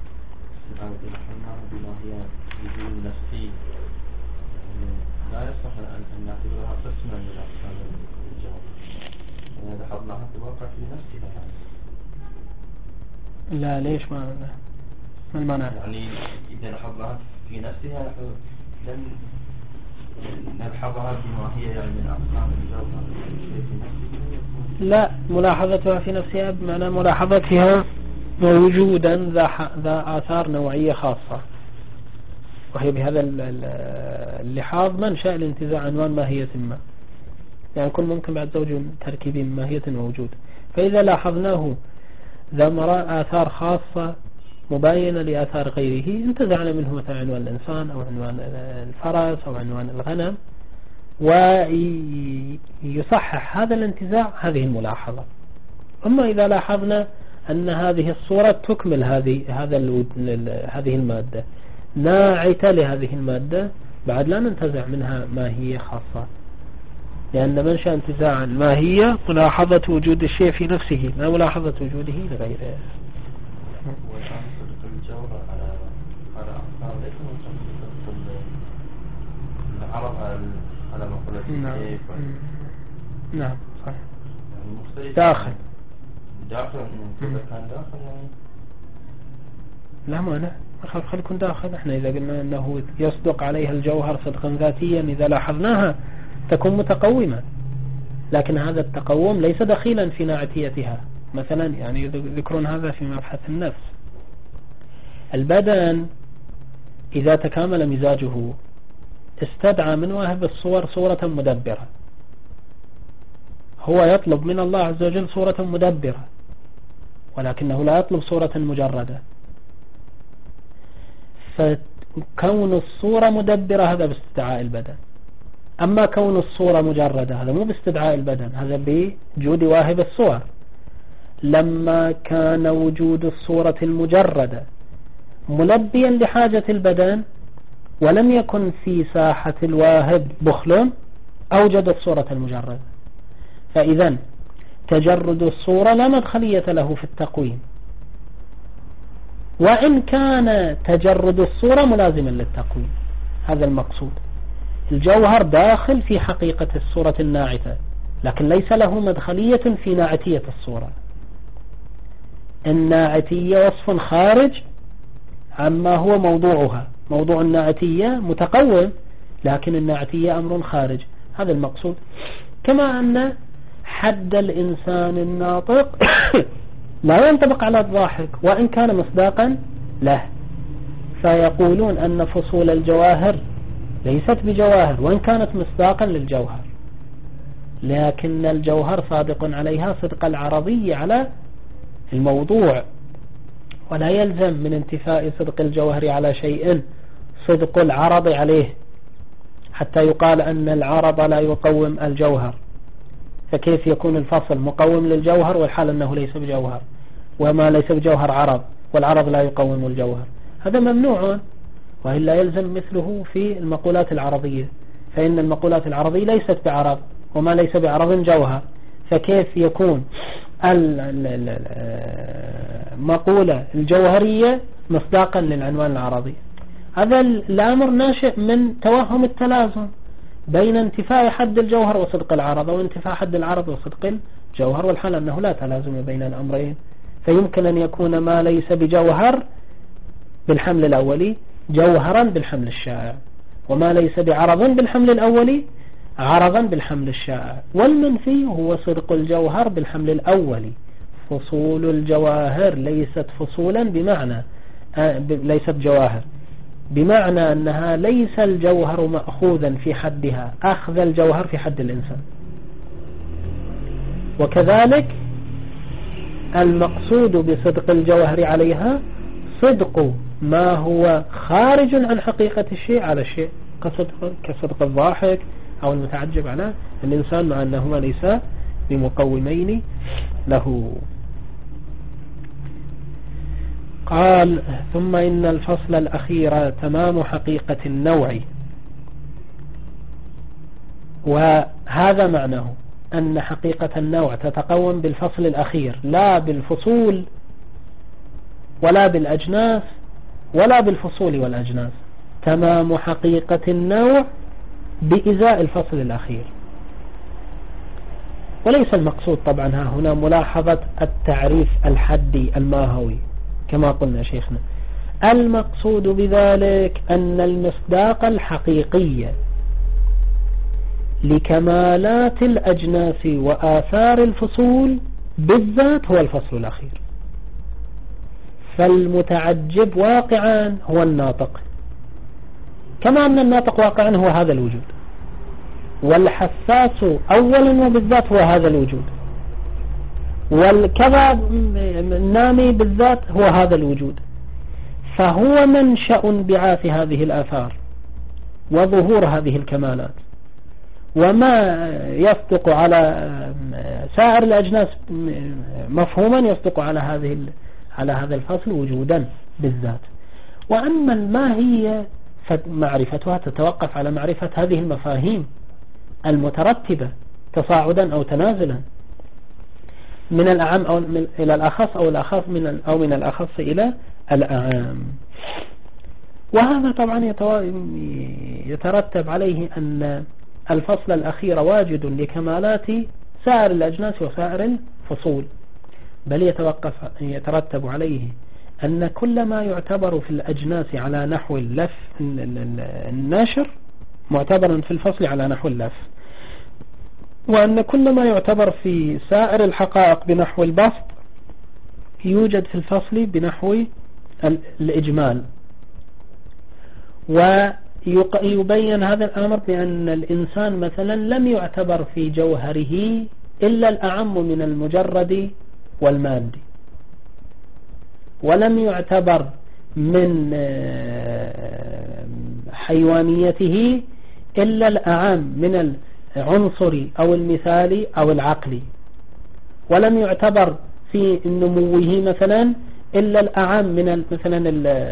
بما هي وجود نفسي لا يصح أن نعتبرها قسما من أقسام الجواب، إذا حضناها في الواقع في نفسها يعني. لا ليش ما المعنى؟ يعني إذا لاحظناها في نفسها لن نلحظها بما هي يعني من أقسام الجوهر. لا، ملاحظتها في نفسها بمعنى ملاحظتها موجودا ذا آثار نوعية خاصة، وهي بهذا اللحاظ منشأ لانتزاع عنوان ماهية ما، يعني كل ممكن بعد زوج تركيب ماهية موجود. فإذا لاحظناه ذا آثار خاصة مباينة لآثار غيره انتزعنا منه مثلا عنوان الإنسان أو عنوان الفرس أو عنوان الغنم، ويصحح هذا الانتزاع هذه الملاحظة. أما إذا لاحظنا أن هذه الصورة تكمل هذه المادة ناعتة لهذه المادة، بعد لا ننتزع منها ماهية خاصة، لأن منشأ انتزاع الماهية ملاحظة وجود الشيء في نفسه لا ملاحظة وجوده لغيره. والآن صدق الجوهر على أفكار ليس مصدق العرب على مقولة نعم. كيف نعم صحيح. يعني مختلف داخل إذا كان داخل يعني لا مانع، خل يكون داخل. احنا إذا قلنا أنه يصدق عليها الجوهر صدقا ذاتيا إذا لاحظناها تكون متقومة، لكن هذا التقوم ليس دخيلا في ناعتيتها. مثلا يعني ذكرون هذا في مبحث النفس. البدن إذا تكامل مزاجه استدعى من واهب الصور صورة مدبرة، هو يطلب من الله عز وجل صورة مدبرة، ولكنه لا يطلب صورة مجردة. فكون الصورة مدبرة هذا باستدعاء البدن، أما كون الصورة مجردة هذا مو باستدعاء البدن، هذا بوجود واهب الصور. لما كان وجود الصورة المجردة ملبيا لحاجة البدن ولم يكن في ساحة الواهب بخل أوجد الصورة المجردة. فإذا تجرد الصورة لا مدخلية له في التقويم، وإن كان تجرد الصورة ملازما للتقويم. هذا المقصود. الجوهر داخل في حقيقة الصورة الناعتة، لكن ليس له مدخلية في ناعتية الصورة. الناعتية وصف خارج عما هو موضوعها. موضوع الناعتية متقوم، لكن الناعتية أمر خارج. هذا المقصود. كما أن حد الإنسان الناطق لا ينطبق على الضاحك وإن كان مصداقا له، فيقولون أن فصول الجواهر ليست بجواهر وإن كانت مصداقا للجوهر، لكن الجوهر صادق عليها صدق العرضي على الموضوع، ولا يلزم من انتفاء صدق الجوهر على شيء صدق العرض عليه حتى يقال أن العرض لا يقوم الجوهر. فكيف يكون الفصل مقوم للجوهر والحال أنه ليس بجوهر، وما ليس بجوهر عرض والعرض لا يقوم الجوهر؟ هذا ممنوع، وإلا يلزم مثله في المقولات العرضية، فإن المقولات العرضية ليست بعرض وما ليس بعرض جوهر. فكيف يكون المقولة الجوهرية مصداقا للعنوان العرضي؟ هذا الأمر ناشئ من توهم التلازم بين انتفاء حد الجوهر وصدق العرض، وانتفاء حد العرض وصدق الجوهر، والحال أنه لا تلازم بين الأمرين. فيمكن أن يكون ما ليس بجوهر بالحمل الأولي جوهرا بالحمل الشائع، وما ليس بعرض بالحمل الأولي عرضا بالحمل الشائع. والمنفي هو صدق الجوهر بالحمل الأولي. فصول الجواهر ليست فصولا بمعنى ليست جواهر، بمعنى أنها ليس الجوهر مأخوذا في حدها أخذ الجوهر في حد الإنسان. وكذلك المقصود بصدق الجوهر عليها صدق ما هو خارج عن حقيقة الشيء على الشيء، كصدق الضاحك أو المتعجب على الإنسان، مع أنهما ليس بمقومين له. قال: ثم إن الفصل الأخير تمام حقيقة النوع. وهذا معناه أن حقيقة النوع تتقوم بالفصل الأخير، لا بالفصول ولا بالأجناس ولا بالفصول والأجناس. تمام حقيقة النوع بإزاء الفصل الأخير. وليس المقصود طبعا هنا ملاحظة التعريف الحدي الماهوي كما قلنا شيخنا. المقصود بذلك أن المصداق الحقيقي لكمالات الأجناس وآثار الفصول بالذات هو الفصل الأخير. فالمتعجب واقعا هو الناطق، كما أن الناطق واقعا هو هذا الوجود، والحساس أولا وبالذات هو هذا الوجود، والكذا النامي بالذات هو هذا الوجود. فهو منشأ انبعاث هذه الآثار وظهور هذه الكمالات، وما يصدق على سائر الأجناس مفهوما يصدق على هذا الفصل وجودا بالذات. وأما الماهية فمعرفتها تتوقف على معرفة هذه المفاهيم المترتبة تصاعدا أو تنازلا. من الأعم أو إلى الأخص أو الأخص من الأخص إلى الأعم. وهذا طبعا يترتب عليه أن الفصل الأخير واجد لكمالات سائر الأجناس وسائر الفصول، بل يترتب عليه أن كل ما يعتبر في الأجناس على نحو اللف الناشر معتبر في الفصل على نحو اللف، وأن كل ما يعتبر في سائر الحقائق بنحو البسط يوجد في الفصل بنحو الإجمال. ويبين هذا الأمر بأن الإنسان مثلا لم يعتبر في جوهره إلا الأعم من المجرد والمادي، ولم يعتبر من حيوانيته إلا الأعم من العنصري أو المثالي أو العقلي، ولم يعتبر في نموه مثلا إلا الأعم من مثلا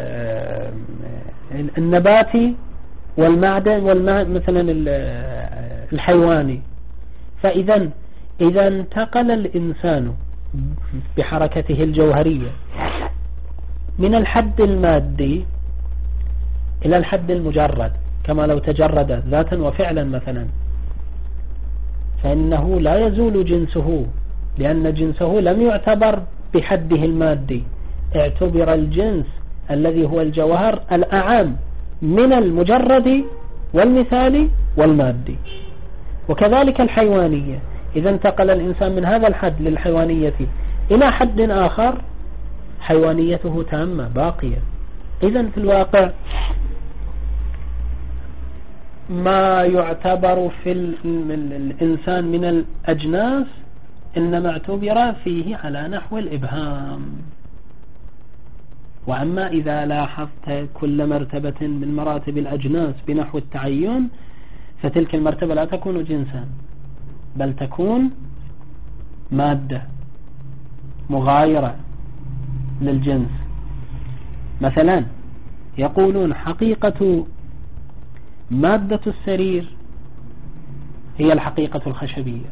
النباتي والمعدن مثلا الحيواني. فإذا إذا انتقل الإنسان بحركته الجوهرية من الحد المادي إلى الحد المجرد، كما لو تجرد ذاتا وفعلا مثلا، فإنه لا يزول جنسه، لأن جنسه لم يعتبر بحده المادي، اعتبر الجنس الذي هو الجوهر الأعم من المجرد والمثالي والمادي. وكذلك الحيوانية، إذا انتقل الإنسان من هذا الحد للحيوانية إلى حد آخر حيوانيته تامة باقية. إذا في الواقع ما يعتبر في الإنسان من الأجناس إنما اعتبر فيه على نحو الإبهام. وأما إذا لاحظت كل مرتبة من مراتب الأجناس بنحو التعين، فتلك المرتبة لا تكون جنسا بل تكون مادة مغايرة للجنس. مثلا يقولون حقيقة مادة السرير هي الحقيقة الخشبية،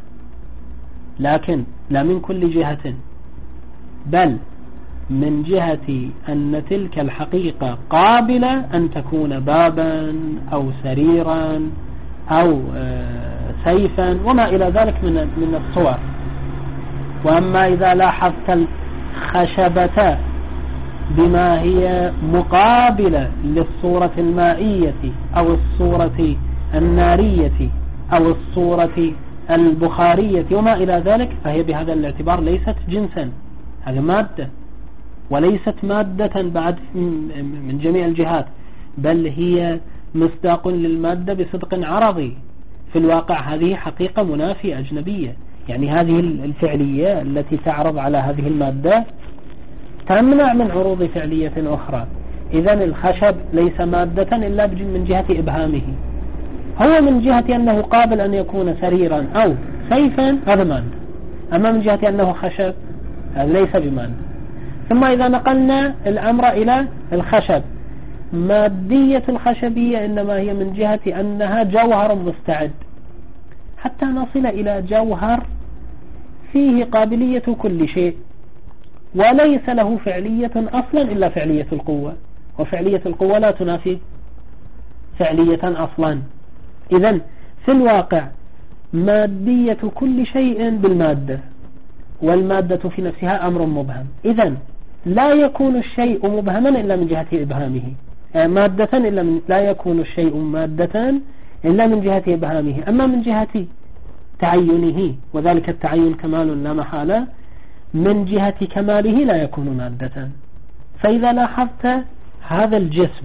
لكن لا من كل جهة، بل من جهة أن تلك الحقيقة قابلة أن تكون بابا أو سريرا أو سيفا وما إلى ذلك من الصور. وأما إذا لاحظت الخشبة بما هي مقابلة للصورة المائية أو الصورة النارية أو الصورة البخارية وما إلى ذلك، فهي بهذا الاعتبار ليست جنسا، هذه مادة، وليست مادة بعد من جميع الجهات، بل هي مصداق للمادة بصدق عرضي. في الواقع هذه حقيقة منافية أجنبية، يعني هذه الفعلية التي تعرض على هذه المادة تمنع من عروض فعلية أخرى. إذن الخشب ليس مادة إلا من جهة إبهامه، هو من جهة أنه قابل أن يكون سريرا أو سيفا هذا مادة، أما من جهة أنه خشب ليس بمادة. ثم إذا نقلنا الأمر إلى الخشب، مادية الخشبية إنما هي من جهة أنها جوهر مستعد، حتى نصل إلى جوهر فيه قابلية كل شيء وليس له فعلية أصلا إلا فعلية القوة، وفعلية القوة لا تنافي فعلية أصلا. إذن في الواقع مادية كل شيء بالمادة، والمادة في نفسها أمر مبهم. إذن لا يكون الشيء مبهما إلا من جهة إبهامه، مادة إلا من لا يكون الشيء مادة إلا من جهة إبهامه. أما من جهة تعينه، وذلك التعين كمال لا محالة، من جهة كماله لا يكون مادة. فإذا لاحظت هذا الجسم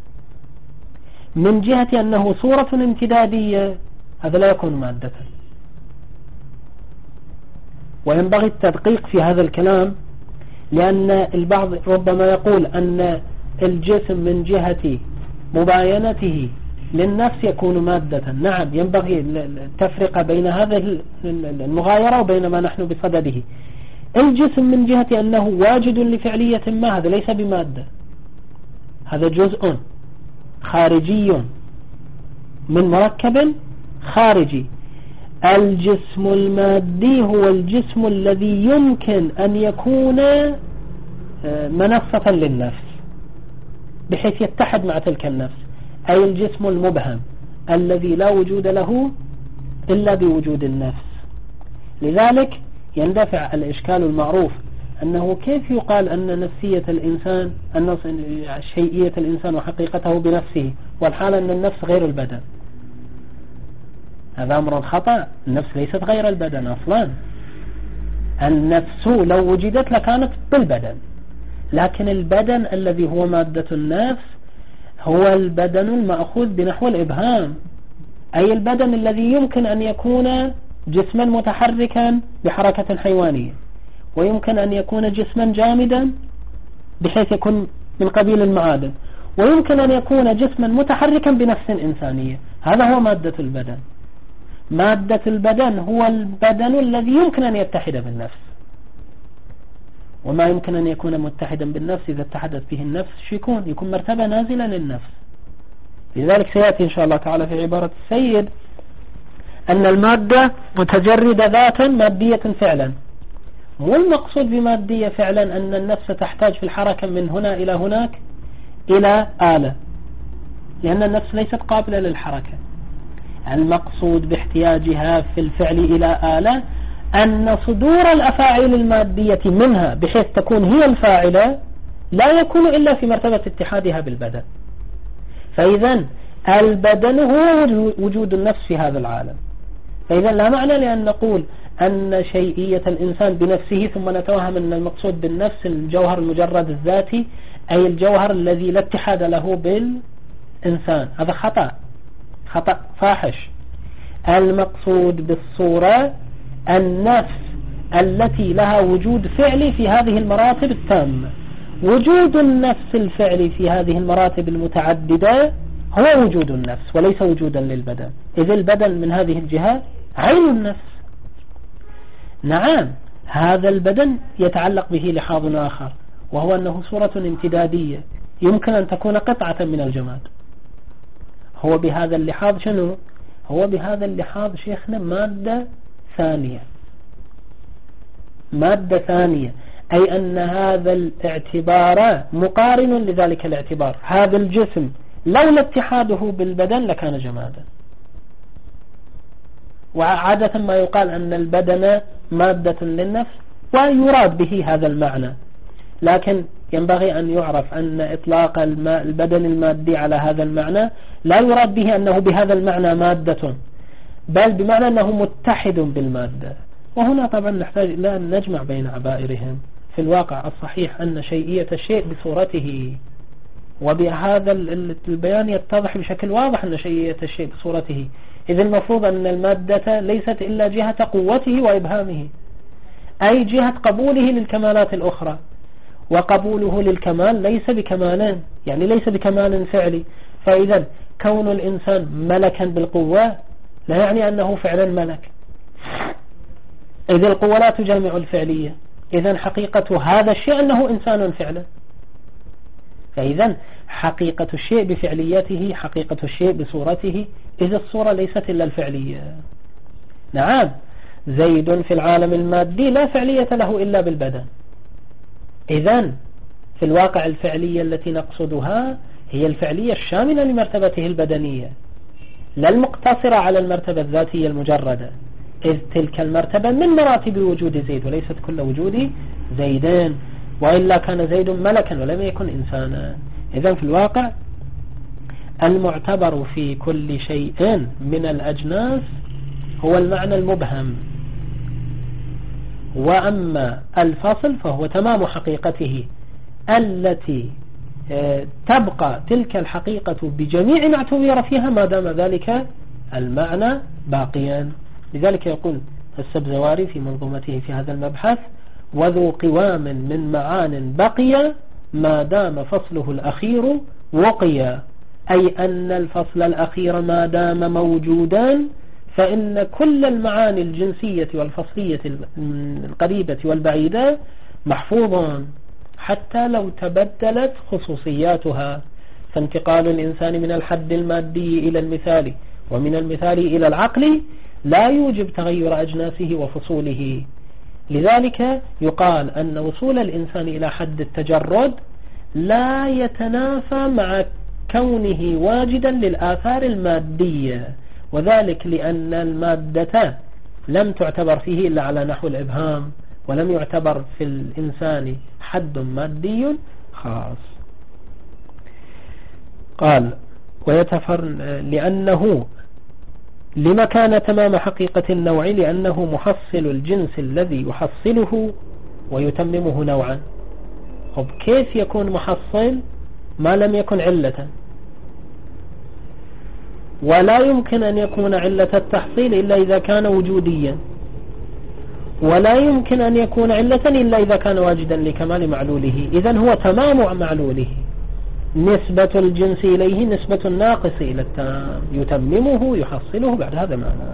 من جهة أنه صورة امتدادية، هذا لا يكون مادة. وينبغي التدقيق في هذا الكلام، لأن البعض ربما يقول أن الجسم من جهة مباينته للنفس يكون مادة. نعم، ينبغي التفرقة بين هذا المغايرة وبين ما نحن بصدده. الجسم من جهة أنه واجد لفعلية ما، هذا ليس بمادة، هذا جزء خارجي من مركب خارجي. الجسم المادي هو الجسم الذي يمكن أن يكون منصة للنفس بحيث يتحد مع تلك النفس، أي الجسم المبهم الذي لا وجود له إلا بوجود النفس. لذلك يندفع الإشكال المعروف أنه كيف يقال أن نفسية الإنسان أن شيئية الإنسان وحقيقته بنفسه والحال أن النفس غير البدن. هذا أمر خطأ. النفس ليست غير البدن أصلا. النفس لو وجدت لكانت بالبدن، لكن البدن الذي هو مادة النفس هو البدن المأخوذ بنحو الإبهام، أي البدن الذي يمكن أن يكون جسما متحركا بحركة حيوانية، ويمكن أن يكون جسما جامدا بحيث يكون من قبيل المعادن، ويمكن أن يكون جسما متحركا بنفس إنسانية. هذا هو مادة البدن. مادة البدن هو البدن الذي يمكن أن يتحد بالنفس، وما يمكن أن يكون متحدا بالنفس إذا اتحدت به النفس يكون مرتبة نازلة للنفس. لذلك سيأتي إن شاء الله تعالى في عبارة السيد أن المادة متجردة ذاتا مادية فعلا. مو المقصود بمادية فعلا أن النفس تحتاج في الحركة من هنا إلى هناك إلى آلة، لأن النفس ليست قابلة للحركة. المقصود باحتياجها في الفعل إلى آلة أن صدور الأفاعيل المادية منها بحيث تكون هي الفاعلة لا يكون إلا في مرتبة اتحادها بالبدن. فإذا البدن هو وجود النفس في هذا العالم. فإذا لا معنى لأن نقول أن شيئية الإنسان بنفسه ثم نتوهم أن المقصود بالنفس الجوهر المجرد الذاتي، أي الجوهر الذي لا اتحاد له بالإنسان. هذا خطأ فاحش. المقصود بالصورة النفس التي لها وجود فعلي في هذه المراتب التامة. وجود النفس الفعلي في هذه المراتب المتعددة هو وجود النفس وليس وجودا للبدن، إذ البدن من هذه الجهة عين النفس. نعم، هذا البدن يتعلق به لحاظ آخر، وهو أنه صورة امتدادية يمكن أن تكون قطعة من الجماد. هو بهذا اللحاظ شنو؟ هو بهذا اللحاظ شيخنا مادة ثانية، أي أن هذا الاعتبار مقارن لذلك الاعتبار. هذا الجسم لولا اتحاده بالبدن لكان جمادا. وعادة ما يقال أن البدن مادة للنفس ويراد به هذا المعنى، لكن ينبغي أن يعرف أن إطلاق البدن المادي على هذا المعنى لا يراد به أنه بهذا المعنى مادة، بل بمعنى أنه متحد بالمادة. وهنا طبعا نحتاج إلى أن نجمع بين عبائرهم. في الواقع الصحيح أن شيئية الشيء بصورته، وبهذا البيان يتضح بشكل واضح أن شيئية الشيء بصورته، إذ المفروض أن المادة ليست إلا جهة قوته وإبهامه، أي جهة قبوله للكمالات الأخرى. وقبوله للكمال ليس بكمالين، يعني ليس بكمال فعلي. فإذا كون الإنسان ملكا بالقوة لا يعني أنه فعلا ملك، إذ القوة لا تجامع الفعلية. إذن حقيقة هذا الشيء أنه إنسان فعلا. فإذا حقيقة الشيء بفعليته، حقيقة الشيء بصورته، إذا الصورة ليست إلا الفعلية. نعم، زيد في العالم المادي لا فعلية له إلا بالبدن. إذن في الواقع الفعلية التي نقصدها هي الفعلية الشاملة لمرتبته البدنية، لا المقتصرة على المرتبة الذاتية المجردة، إذ تلك المرتبة من مراتب وجود زيد وليست كل وجود زيدان، وإلا كان زيد ملكا ولم يكن إنسانا. إذن في الواقع المعتبر في كل شيء من الأجناس هو المعنى المبهم، وأما الفصل فهو تمام حقيقته التي تبقى تلك الحقيقة بجميع ما اعتبر فيها ما دام ذلك المعنى باقيا. لذلك يقول السبزواري في منظومته في هذا المبحث: وذو قوام من معان بقي ما دام فصله الأخير وقيا، أي أن الفصل الأخير ما دام موجودا فإن كل المعاني الجنسية والفصلية القريبة والبعيدة محفوظا حتى لو تبدلت خصوصياتها. فانتقال الإنسان من الحد المادي إلى المثالي ومن المثالي إلى العقل لا يوجب تغير أجناسه وفصوله. لذلك يقال أن وصول الإنسان إلى حد التجرد لا يتنافى مع كونه واجدا للآثار المادية، وذلك لأن المادة لم تعتبر فيه إلا على نحو الإبهام، ولم يعتبر في الإنسان حد مادي خاص. قال لأنه لما كان تمام حقيقة النوع لأنه محصل الجنس الذي يحصله ويتممه نوعا. طب كيف يكون محصل ما لم يكن علة؟ ولا يمكن أن يكون علة التحصيل إلا إذا كان وجوديا، ولا يمكن أن يكون علة إلا إذا كان واجدا لكمال معلوله. إذن هو تمام معلوله، نسبة الجنس إليه نسبة الناقص إلى التام، يتممه يحصله بعد هذا معنى.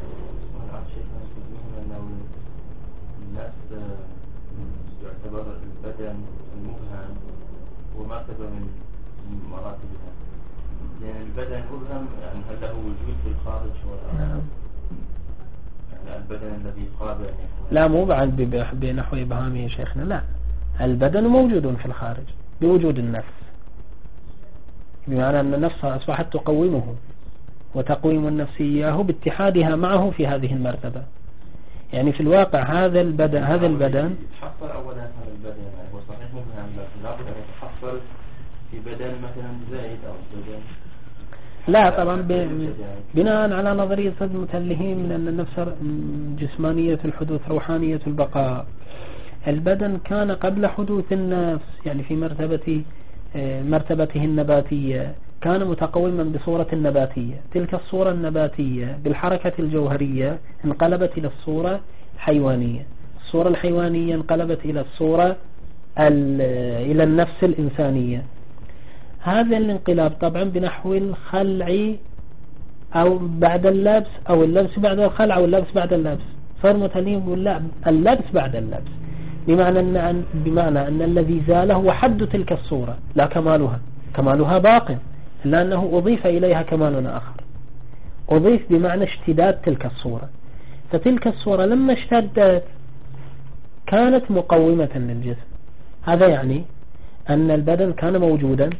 يعتبر البدن المبهم ومرتبة من مراتبها، يعني البدن مبهم، يعني هل له وجود في الخارج ولا يعني البدن الذي قابل لا مو بعد بنحو إبهامه يا شيخنا، لا، البدن موجود في الخارج بوجود النفس، بمعنى أن النفس أصبحت تقومه وتقويم النفس إياه باتحادها معه في هذه المرتبة. يعني في الواقع هذا البدن يتحصل أولا هذا البدن، يعني هو صحيح مبهم لكن لابد أن يتحصل في بدن مثلا زائد أو بدن. لا طبعا بناء على نظرية صد المتلهين من أن النفس جسمانية الحدوث روحانية البقاء. البدن كان قبل حدوث النفس، يعني في مرتبته النباتية كان متقوما بصورة النباتية، تلك الصورة النباتية بالحركة الجوهرية انقلبت إلى الصورة الحيوانية، الصورة الحيوانية انقلبت إلى الصورة إلى النفس الإنسانية. هذا الانقلاب طبعا بنحو الخلع أو بعد اللبس، أو اللبس بعد الخلع، أو اللبس بعد اللبس. صار متلين يقول لا، اللبس بعد اللبس، بمعنى أن الذي زال هو حد تلك الصورة لا كمالها باق، إلا أنه أضيف إليها كمال آخر، أضيف بمعنى اشتداد تلك الصورة. فتلك الصورة لما اشتدت كانت مقومة للجسم. هذا يعني أن البدن كان موجودا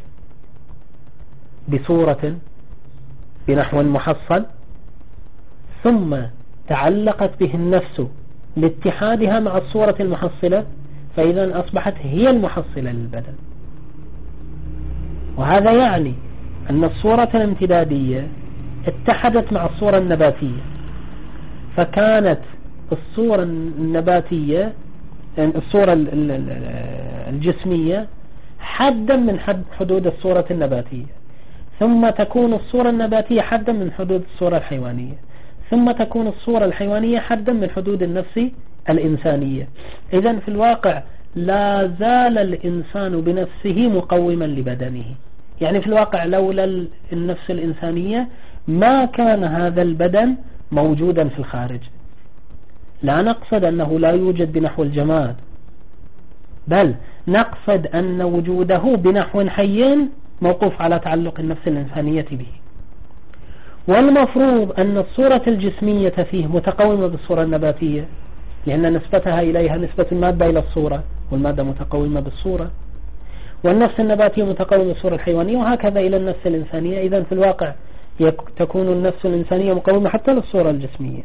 بصورة بنحو محصل، ثم تعلقت به النفس لاتحادها مع الصورة المحصلة، فإذا أصبحت هي المحصلة للبدن. وهذا يعني أن الصورة الامتدادية اتحدت مع الصورة النباتية، فكانت الصورة النباتية الصورة الجسمية حدا من حدود الصورة النباتية، ثم تكون الصورة النباتية حدا من حدود الصورة الحيوانية، ثم تكون الصورة الحيوانية حدا من حدود النفس الإنسانية. إذن في الواقع لا زال الإنسان بنفسه مقوما لبدنه. يعني في الواقع لولا النفس الإنسانية ما كان هذا البدن موجودا في الخارج. لا نقصد أنه لا يوجد بنحو الجماد، بل نقصد أن وجوده بنحو حي موقوف على تعلق النفس الإنسانية به. والمفروض أن الصورة الجسمية فيه متقومة بالصورة النباتية، لأن نسبتها إليها نسبة المادة إلى الصورة، والمادة متقومة بالصورة، والنفس النباتية متقومة بالصورة الحيوانية، وهكذا إلى النفس الإنسانية. إذن في الواقع تكون النفس الإنسانية مقومة حتى للصورة الجسمية.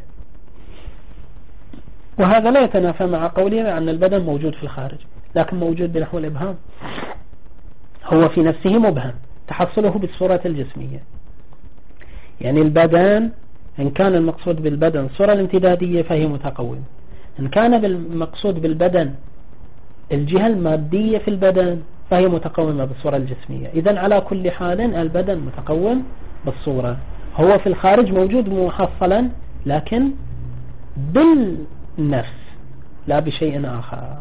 وهذا لا يتنافى مع قولنا أن البدن موجود في الخارج، لكن موجود بنحو الإبهام، هو في نفسه مبهم تحصله بالصورة الجسمية. يعني البدن إن كان المقصود بالبدن الصورة الامتدادية فهي متقومة، إن كان المقصود بالبدن الجهة المادية في البدن فهي متقومة بالصورة الجسمية. إذن على كل حال البدن متقوم بالصورة، هو في الخارج موجود محصلا لكن بالنفس لا بشيء آخر.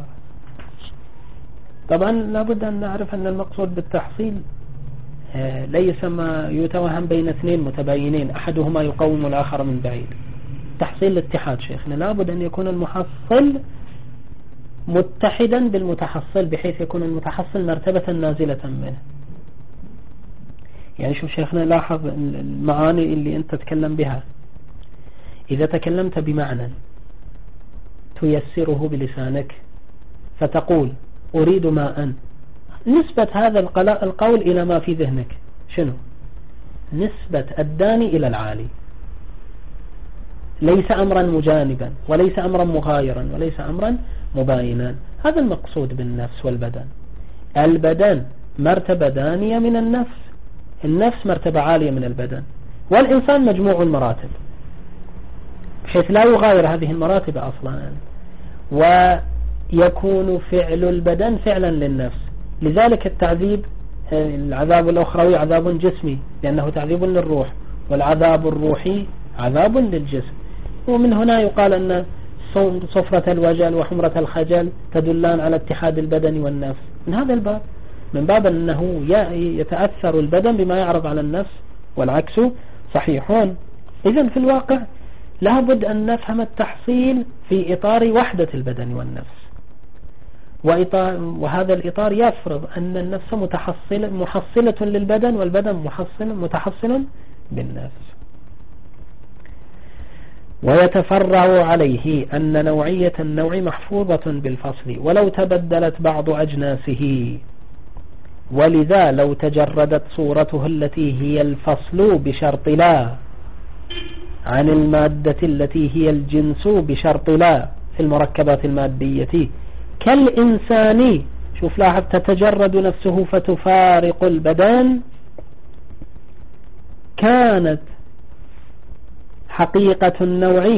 طبعا لابد أن نعرف أن المقصود بالتحصيل ليس ما يتوهم بين اثنين متباينين أحدهما يقوم الآخر من بعيد. تحصيل الاتحاد شيخنا لابد أن يكون المحصل متحدا بالمتحصل، بحيث يكون المتحصل مرتبة نازلة منه. يعني شوف شيخنا لاحظ المعاني اللي أنت تتكلم بها. إذا تكلمت بمعنى تيسره بلسانك فتقول أريد ماء، نسبة هذا القول إلى ما في ذهنك شنو؟ نسبة الداني إلى العالي، ليس أمرا مجانبا وليس أمرا مغايرا وليس أمرا مباينا. هذا المقصود بالنفس والبدن. البدن مرتبة دانية من النفس، النفس مرتبة عالية من البدن، والإنسان مجموع المراتب بحيث لا يغاير هذه المراتب أصلا، ويكون فعل البدن فعلا للنفس. لذلك التعذيب، العذاب الأخروي عذاب جسمي لأنه تعذيب للروح، والعذاب الروحي عذاب للجسم. ومن هنا يقال أن صفرة الوجل وحمرة الخجل تدلان على اتحاد البدن والنفس. من هذا الباب، من باب أنه يتأثر البدن بما يعرض على النفس والعكس صحيحون. إذن في الواقع لابد أن نفهم التحصيل في إطار وحدة البدن والنفس، وهذا الإطار يفرض أن النفس محصلة للبدن، والبدن متحصل بالنفس. ويتفرع عليه أن نوعية النوع محفوظة بالفصل ولو تبدلت بعض أجناسه، ولذا لو تجردت صورته التي هي الفصل بشرط لا عن المادة التي هي الجنس بشرط لا في المركبات المادية كالإنسان، شوف لاحظ، تتجرد نفسه فتفارق البدن، كانت حقيقة النوع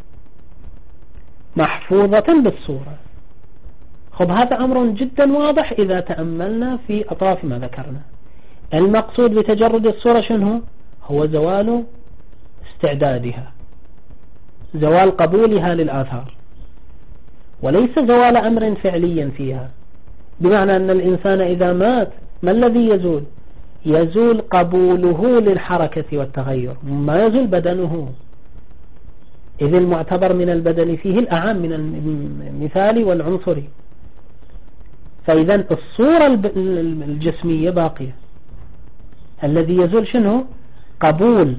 محفوظة بالصورة. خب هذا أمر جدا واضح إذا تأملنا في أطراف ما ذكرنا. المقصود بتجرد الصورة شنو؟ هو زوال استعدادها، زوال قبولها للآثار، وليس زوال أمر فعليا فيها. بمعنى أن الإنسان إذا مات ما الذي يزول؟ يزول قبوله للحركة والتغير، ما يزول بدنه. إذ المعتبر من البدن فيه الأعم من المثال والعنصري. فإذا الصورة الجسمية باقية، الذي يزول شنو؟ قبول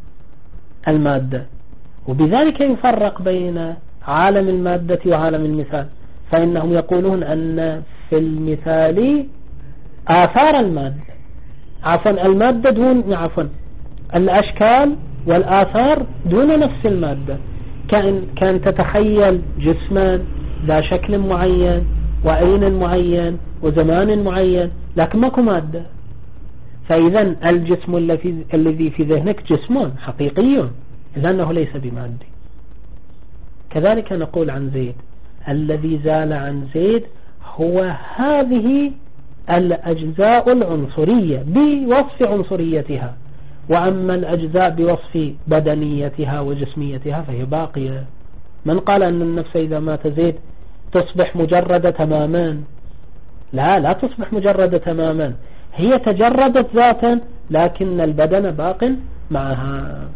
المادة. وبذلك يفرق بين عالم المادة وعالم المثال، فإنهم يقولون أن في المثال آثار المادة، المادة دون الأشكال والآثار دون نفس المادة. كان تتخيل جسما ذا شكل معين وأين معين وزمان معين، لكن ماكو مادة. فإذا الجسم الذي في ذهنك جسم حقيقي لأنه ليس بمادي. كذلك نقول عن زيد، الذي زال عن زيد هو هذه الأجزاء العنصرية بوصف عنصريتها، وأما الأجزاء بوصف بدنيتها وجسميتها فهي باقية. من قال أن النفس إذا مات زيد تصبح مجردة تماما؟ لا تصبح مجردة تماما، هي تجردت ذاتا لكن البدن باق معها.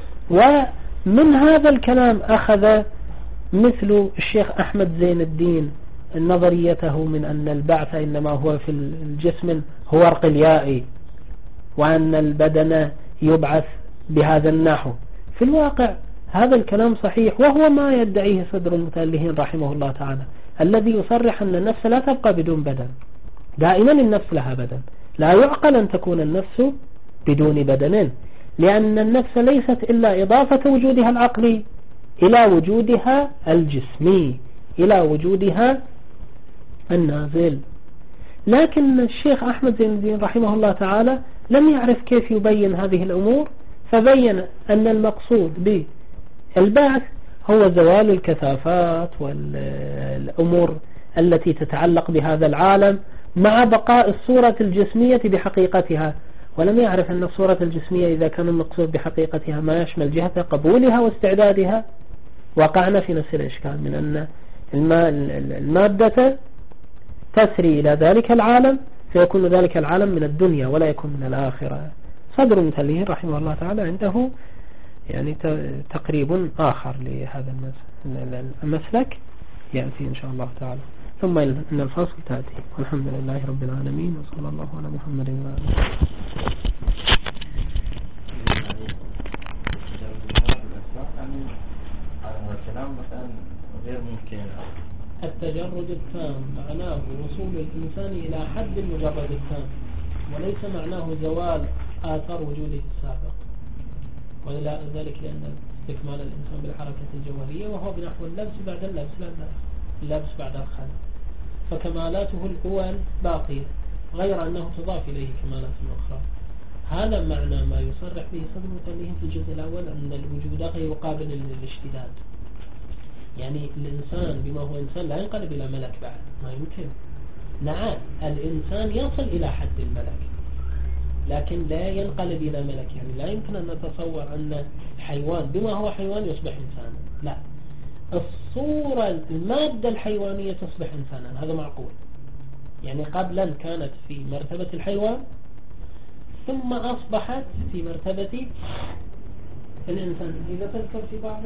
ومن هذا الكلام أخذ مثل الشيخ أحمد زين الدين نظريته من أن البعث إنما هو في الجسم هو ورق الياء، وأن البدن يبعث بهذا النحو. في الواقع هذا الكلام صحيح، وهو ما يدعيه صدر المتألهين رحمه الله تعالى، الذي يصرح أن النفس لا تبقى بدون بدن، دائما النفس لها بدن. لا يعقل أن تكون النفس بدون بدن، لأن النفس ليست إلا إضافة وجودها العقلي إلى وجودها الجسمي، إلى وجودها النازل. لكن الشيخ أحمد زين الدين رحمه الله تعالى لم يعرف كيف يبين هذه الأمور، فبين أن المقصود بالبعث هو زوال الكثافات والأمور التي تتعلق بهذا العالم مع بقاء الصورة الجسمية بحقيقتها. ولم يعرف أن الصورة الجسمية إذا كان المقصود بحقيقتها ما يشمل جهة قبولها واستعدادها، وقعنا في نفس الإشكال من أن المادة تسري إلى ذلك العالم، فيكون ذلك العالم من الدنيا ولا يكون من الآخرة. صدر المتألهين رحمه الله تعالى عنده يعني تقريب آخر لهذا المسلك يأتي إن شاء الله تعالى. ثم إن الفصل تأتي. والحمد لله رب العالمين، وصلى الله على محمد وعلى آله. الإنسان غير ممكن. التجرد التام معناه وصول الإنسان إلى حد المجرد التام، وليس معناه زوال آثار وجوده السابق، ولا ذلك لأن استكمال الإنسان بالحركة الجوهرية وهو بنحو اللبس بعد اللبس، لا اللبس بعد الخلق، فكمالاته الأول باقية غير أنه تضاف إليه كمالات أخرى. هذا معنى ما يصرح به صدر المتأليه في الجزء الأول أن الوجود غير قابل للاشتداد. يعني الإنسان بما هو إنسان لا ينقلب إلى ملك بعد، ما يمكن. نعم الإنسان يصل إلى حد الملك لكن لا ينقلب إلى ملك، يعني لا يمكن أن نتصور أن حيوان بما هو حيوان يصبح إنسانا، لا، الصورة المادة الحيوانية تصبح إنسانا، هذا معقول. يعني قبلا كانت في مرتبة الحيوان ثم أصبحت في مرتبة الإنسان. إذا تذكر في بعض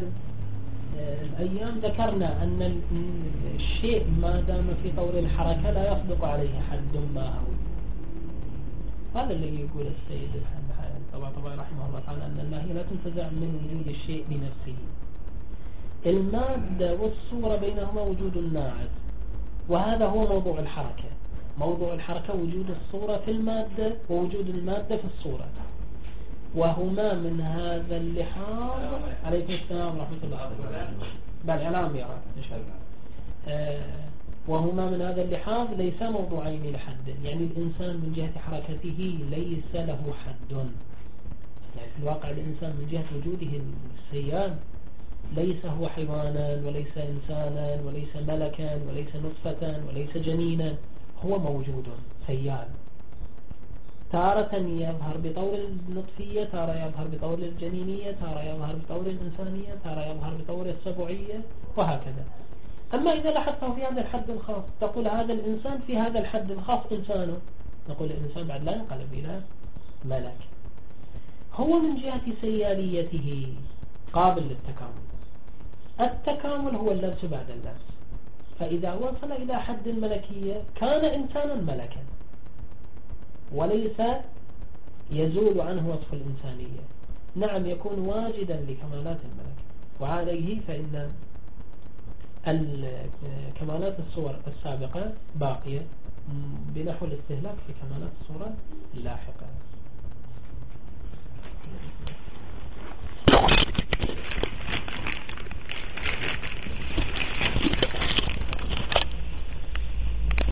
الأيام ذكرنا أن الشيء ما دام في طور الحركة لا يصدق عليه حد ماهوي. هذا اللي يقول السيد الطباطبائي رحمه الله تعالى أن الماهية لا تنتزع من وجود الشيء بنفسه. المادة والصورة بينهما وجود ناعم، وهذا هو موضوع الحركة. موضوع الحركة وجود الصورة في المادة ووجود المادة في الصورة، وهما من هذا اللحاظ عليكم السلام ورحمة الله بالإعلام يا رب إن شاء الله. وهما من هذا اللحاظ ليس موضوعين لحد، يعني الإنسان من جهة حركته ليس له حد، يعني في الواقع الإنسان من جهة وجوده السيال ليس هو حيوانا وليس إنسانا وليس ملكا وليس نطفة وليس جنينا، هو موجود سيال، تارة يظهر بطور النطفية، تارة يظهر بطور الجنينية، تارة يظهر بطور الإنسانية، تارة يظهر بطور السبوعية، وهكذا. أما إذا لاحظته في هذا الحد الخاص تقول هذا الإنسان في هذا الحد الخاص إنسانه، نقول الإنسان بعد لا ينقلب إلى ملك. هو من جهة سياليته قابل للتكامل. التكامل هو اللبس بعد اللبس، فإذا وصل إلى حد الملكية كان إنسانا ملكا وليس يزول عنه وصف الإنسانية. نعم يكون واجدا لكمالات الملك، وعليه فإن كمالات الصور السابقة باقية بنحو الاستهلاك في كمالات الصورة اللاحقة.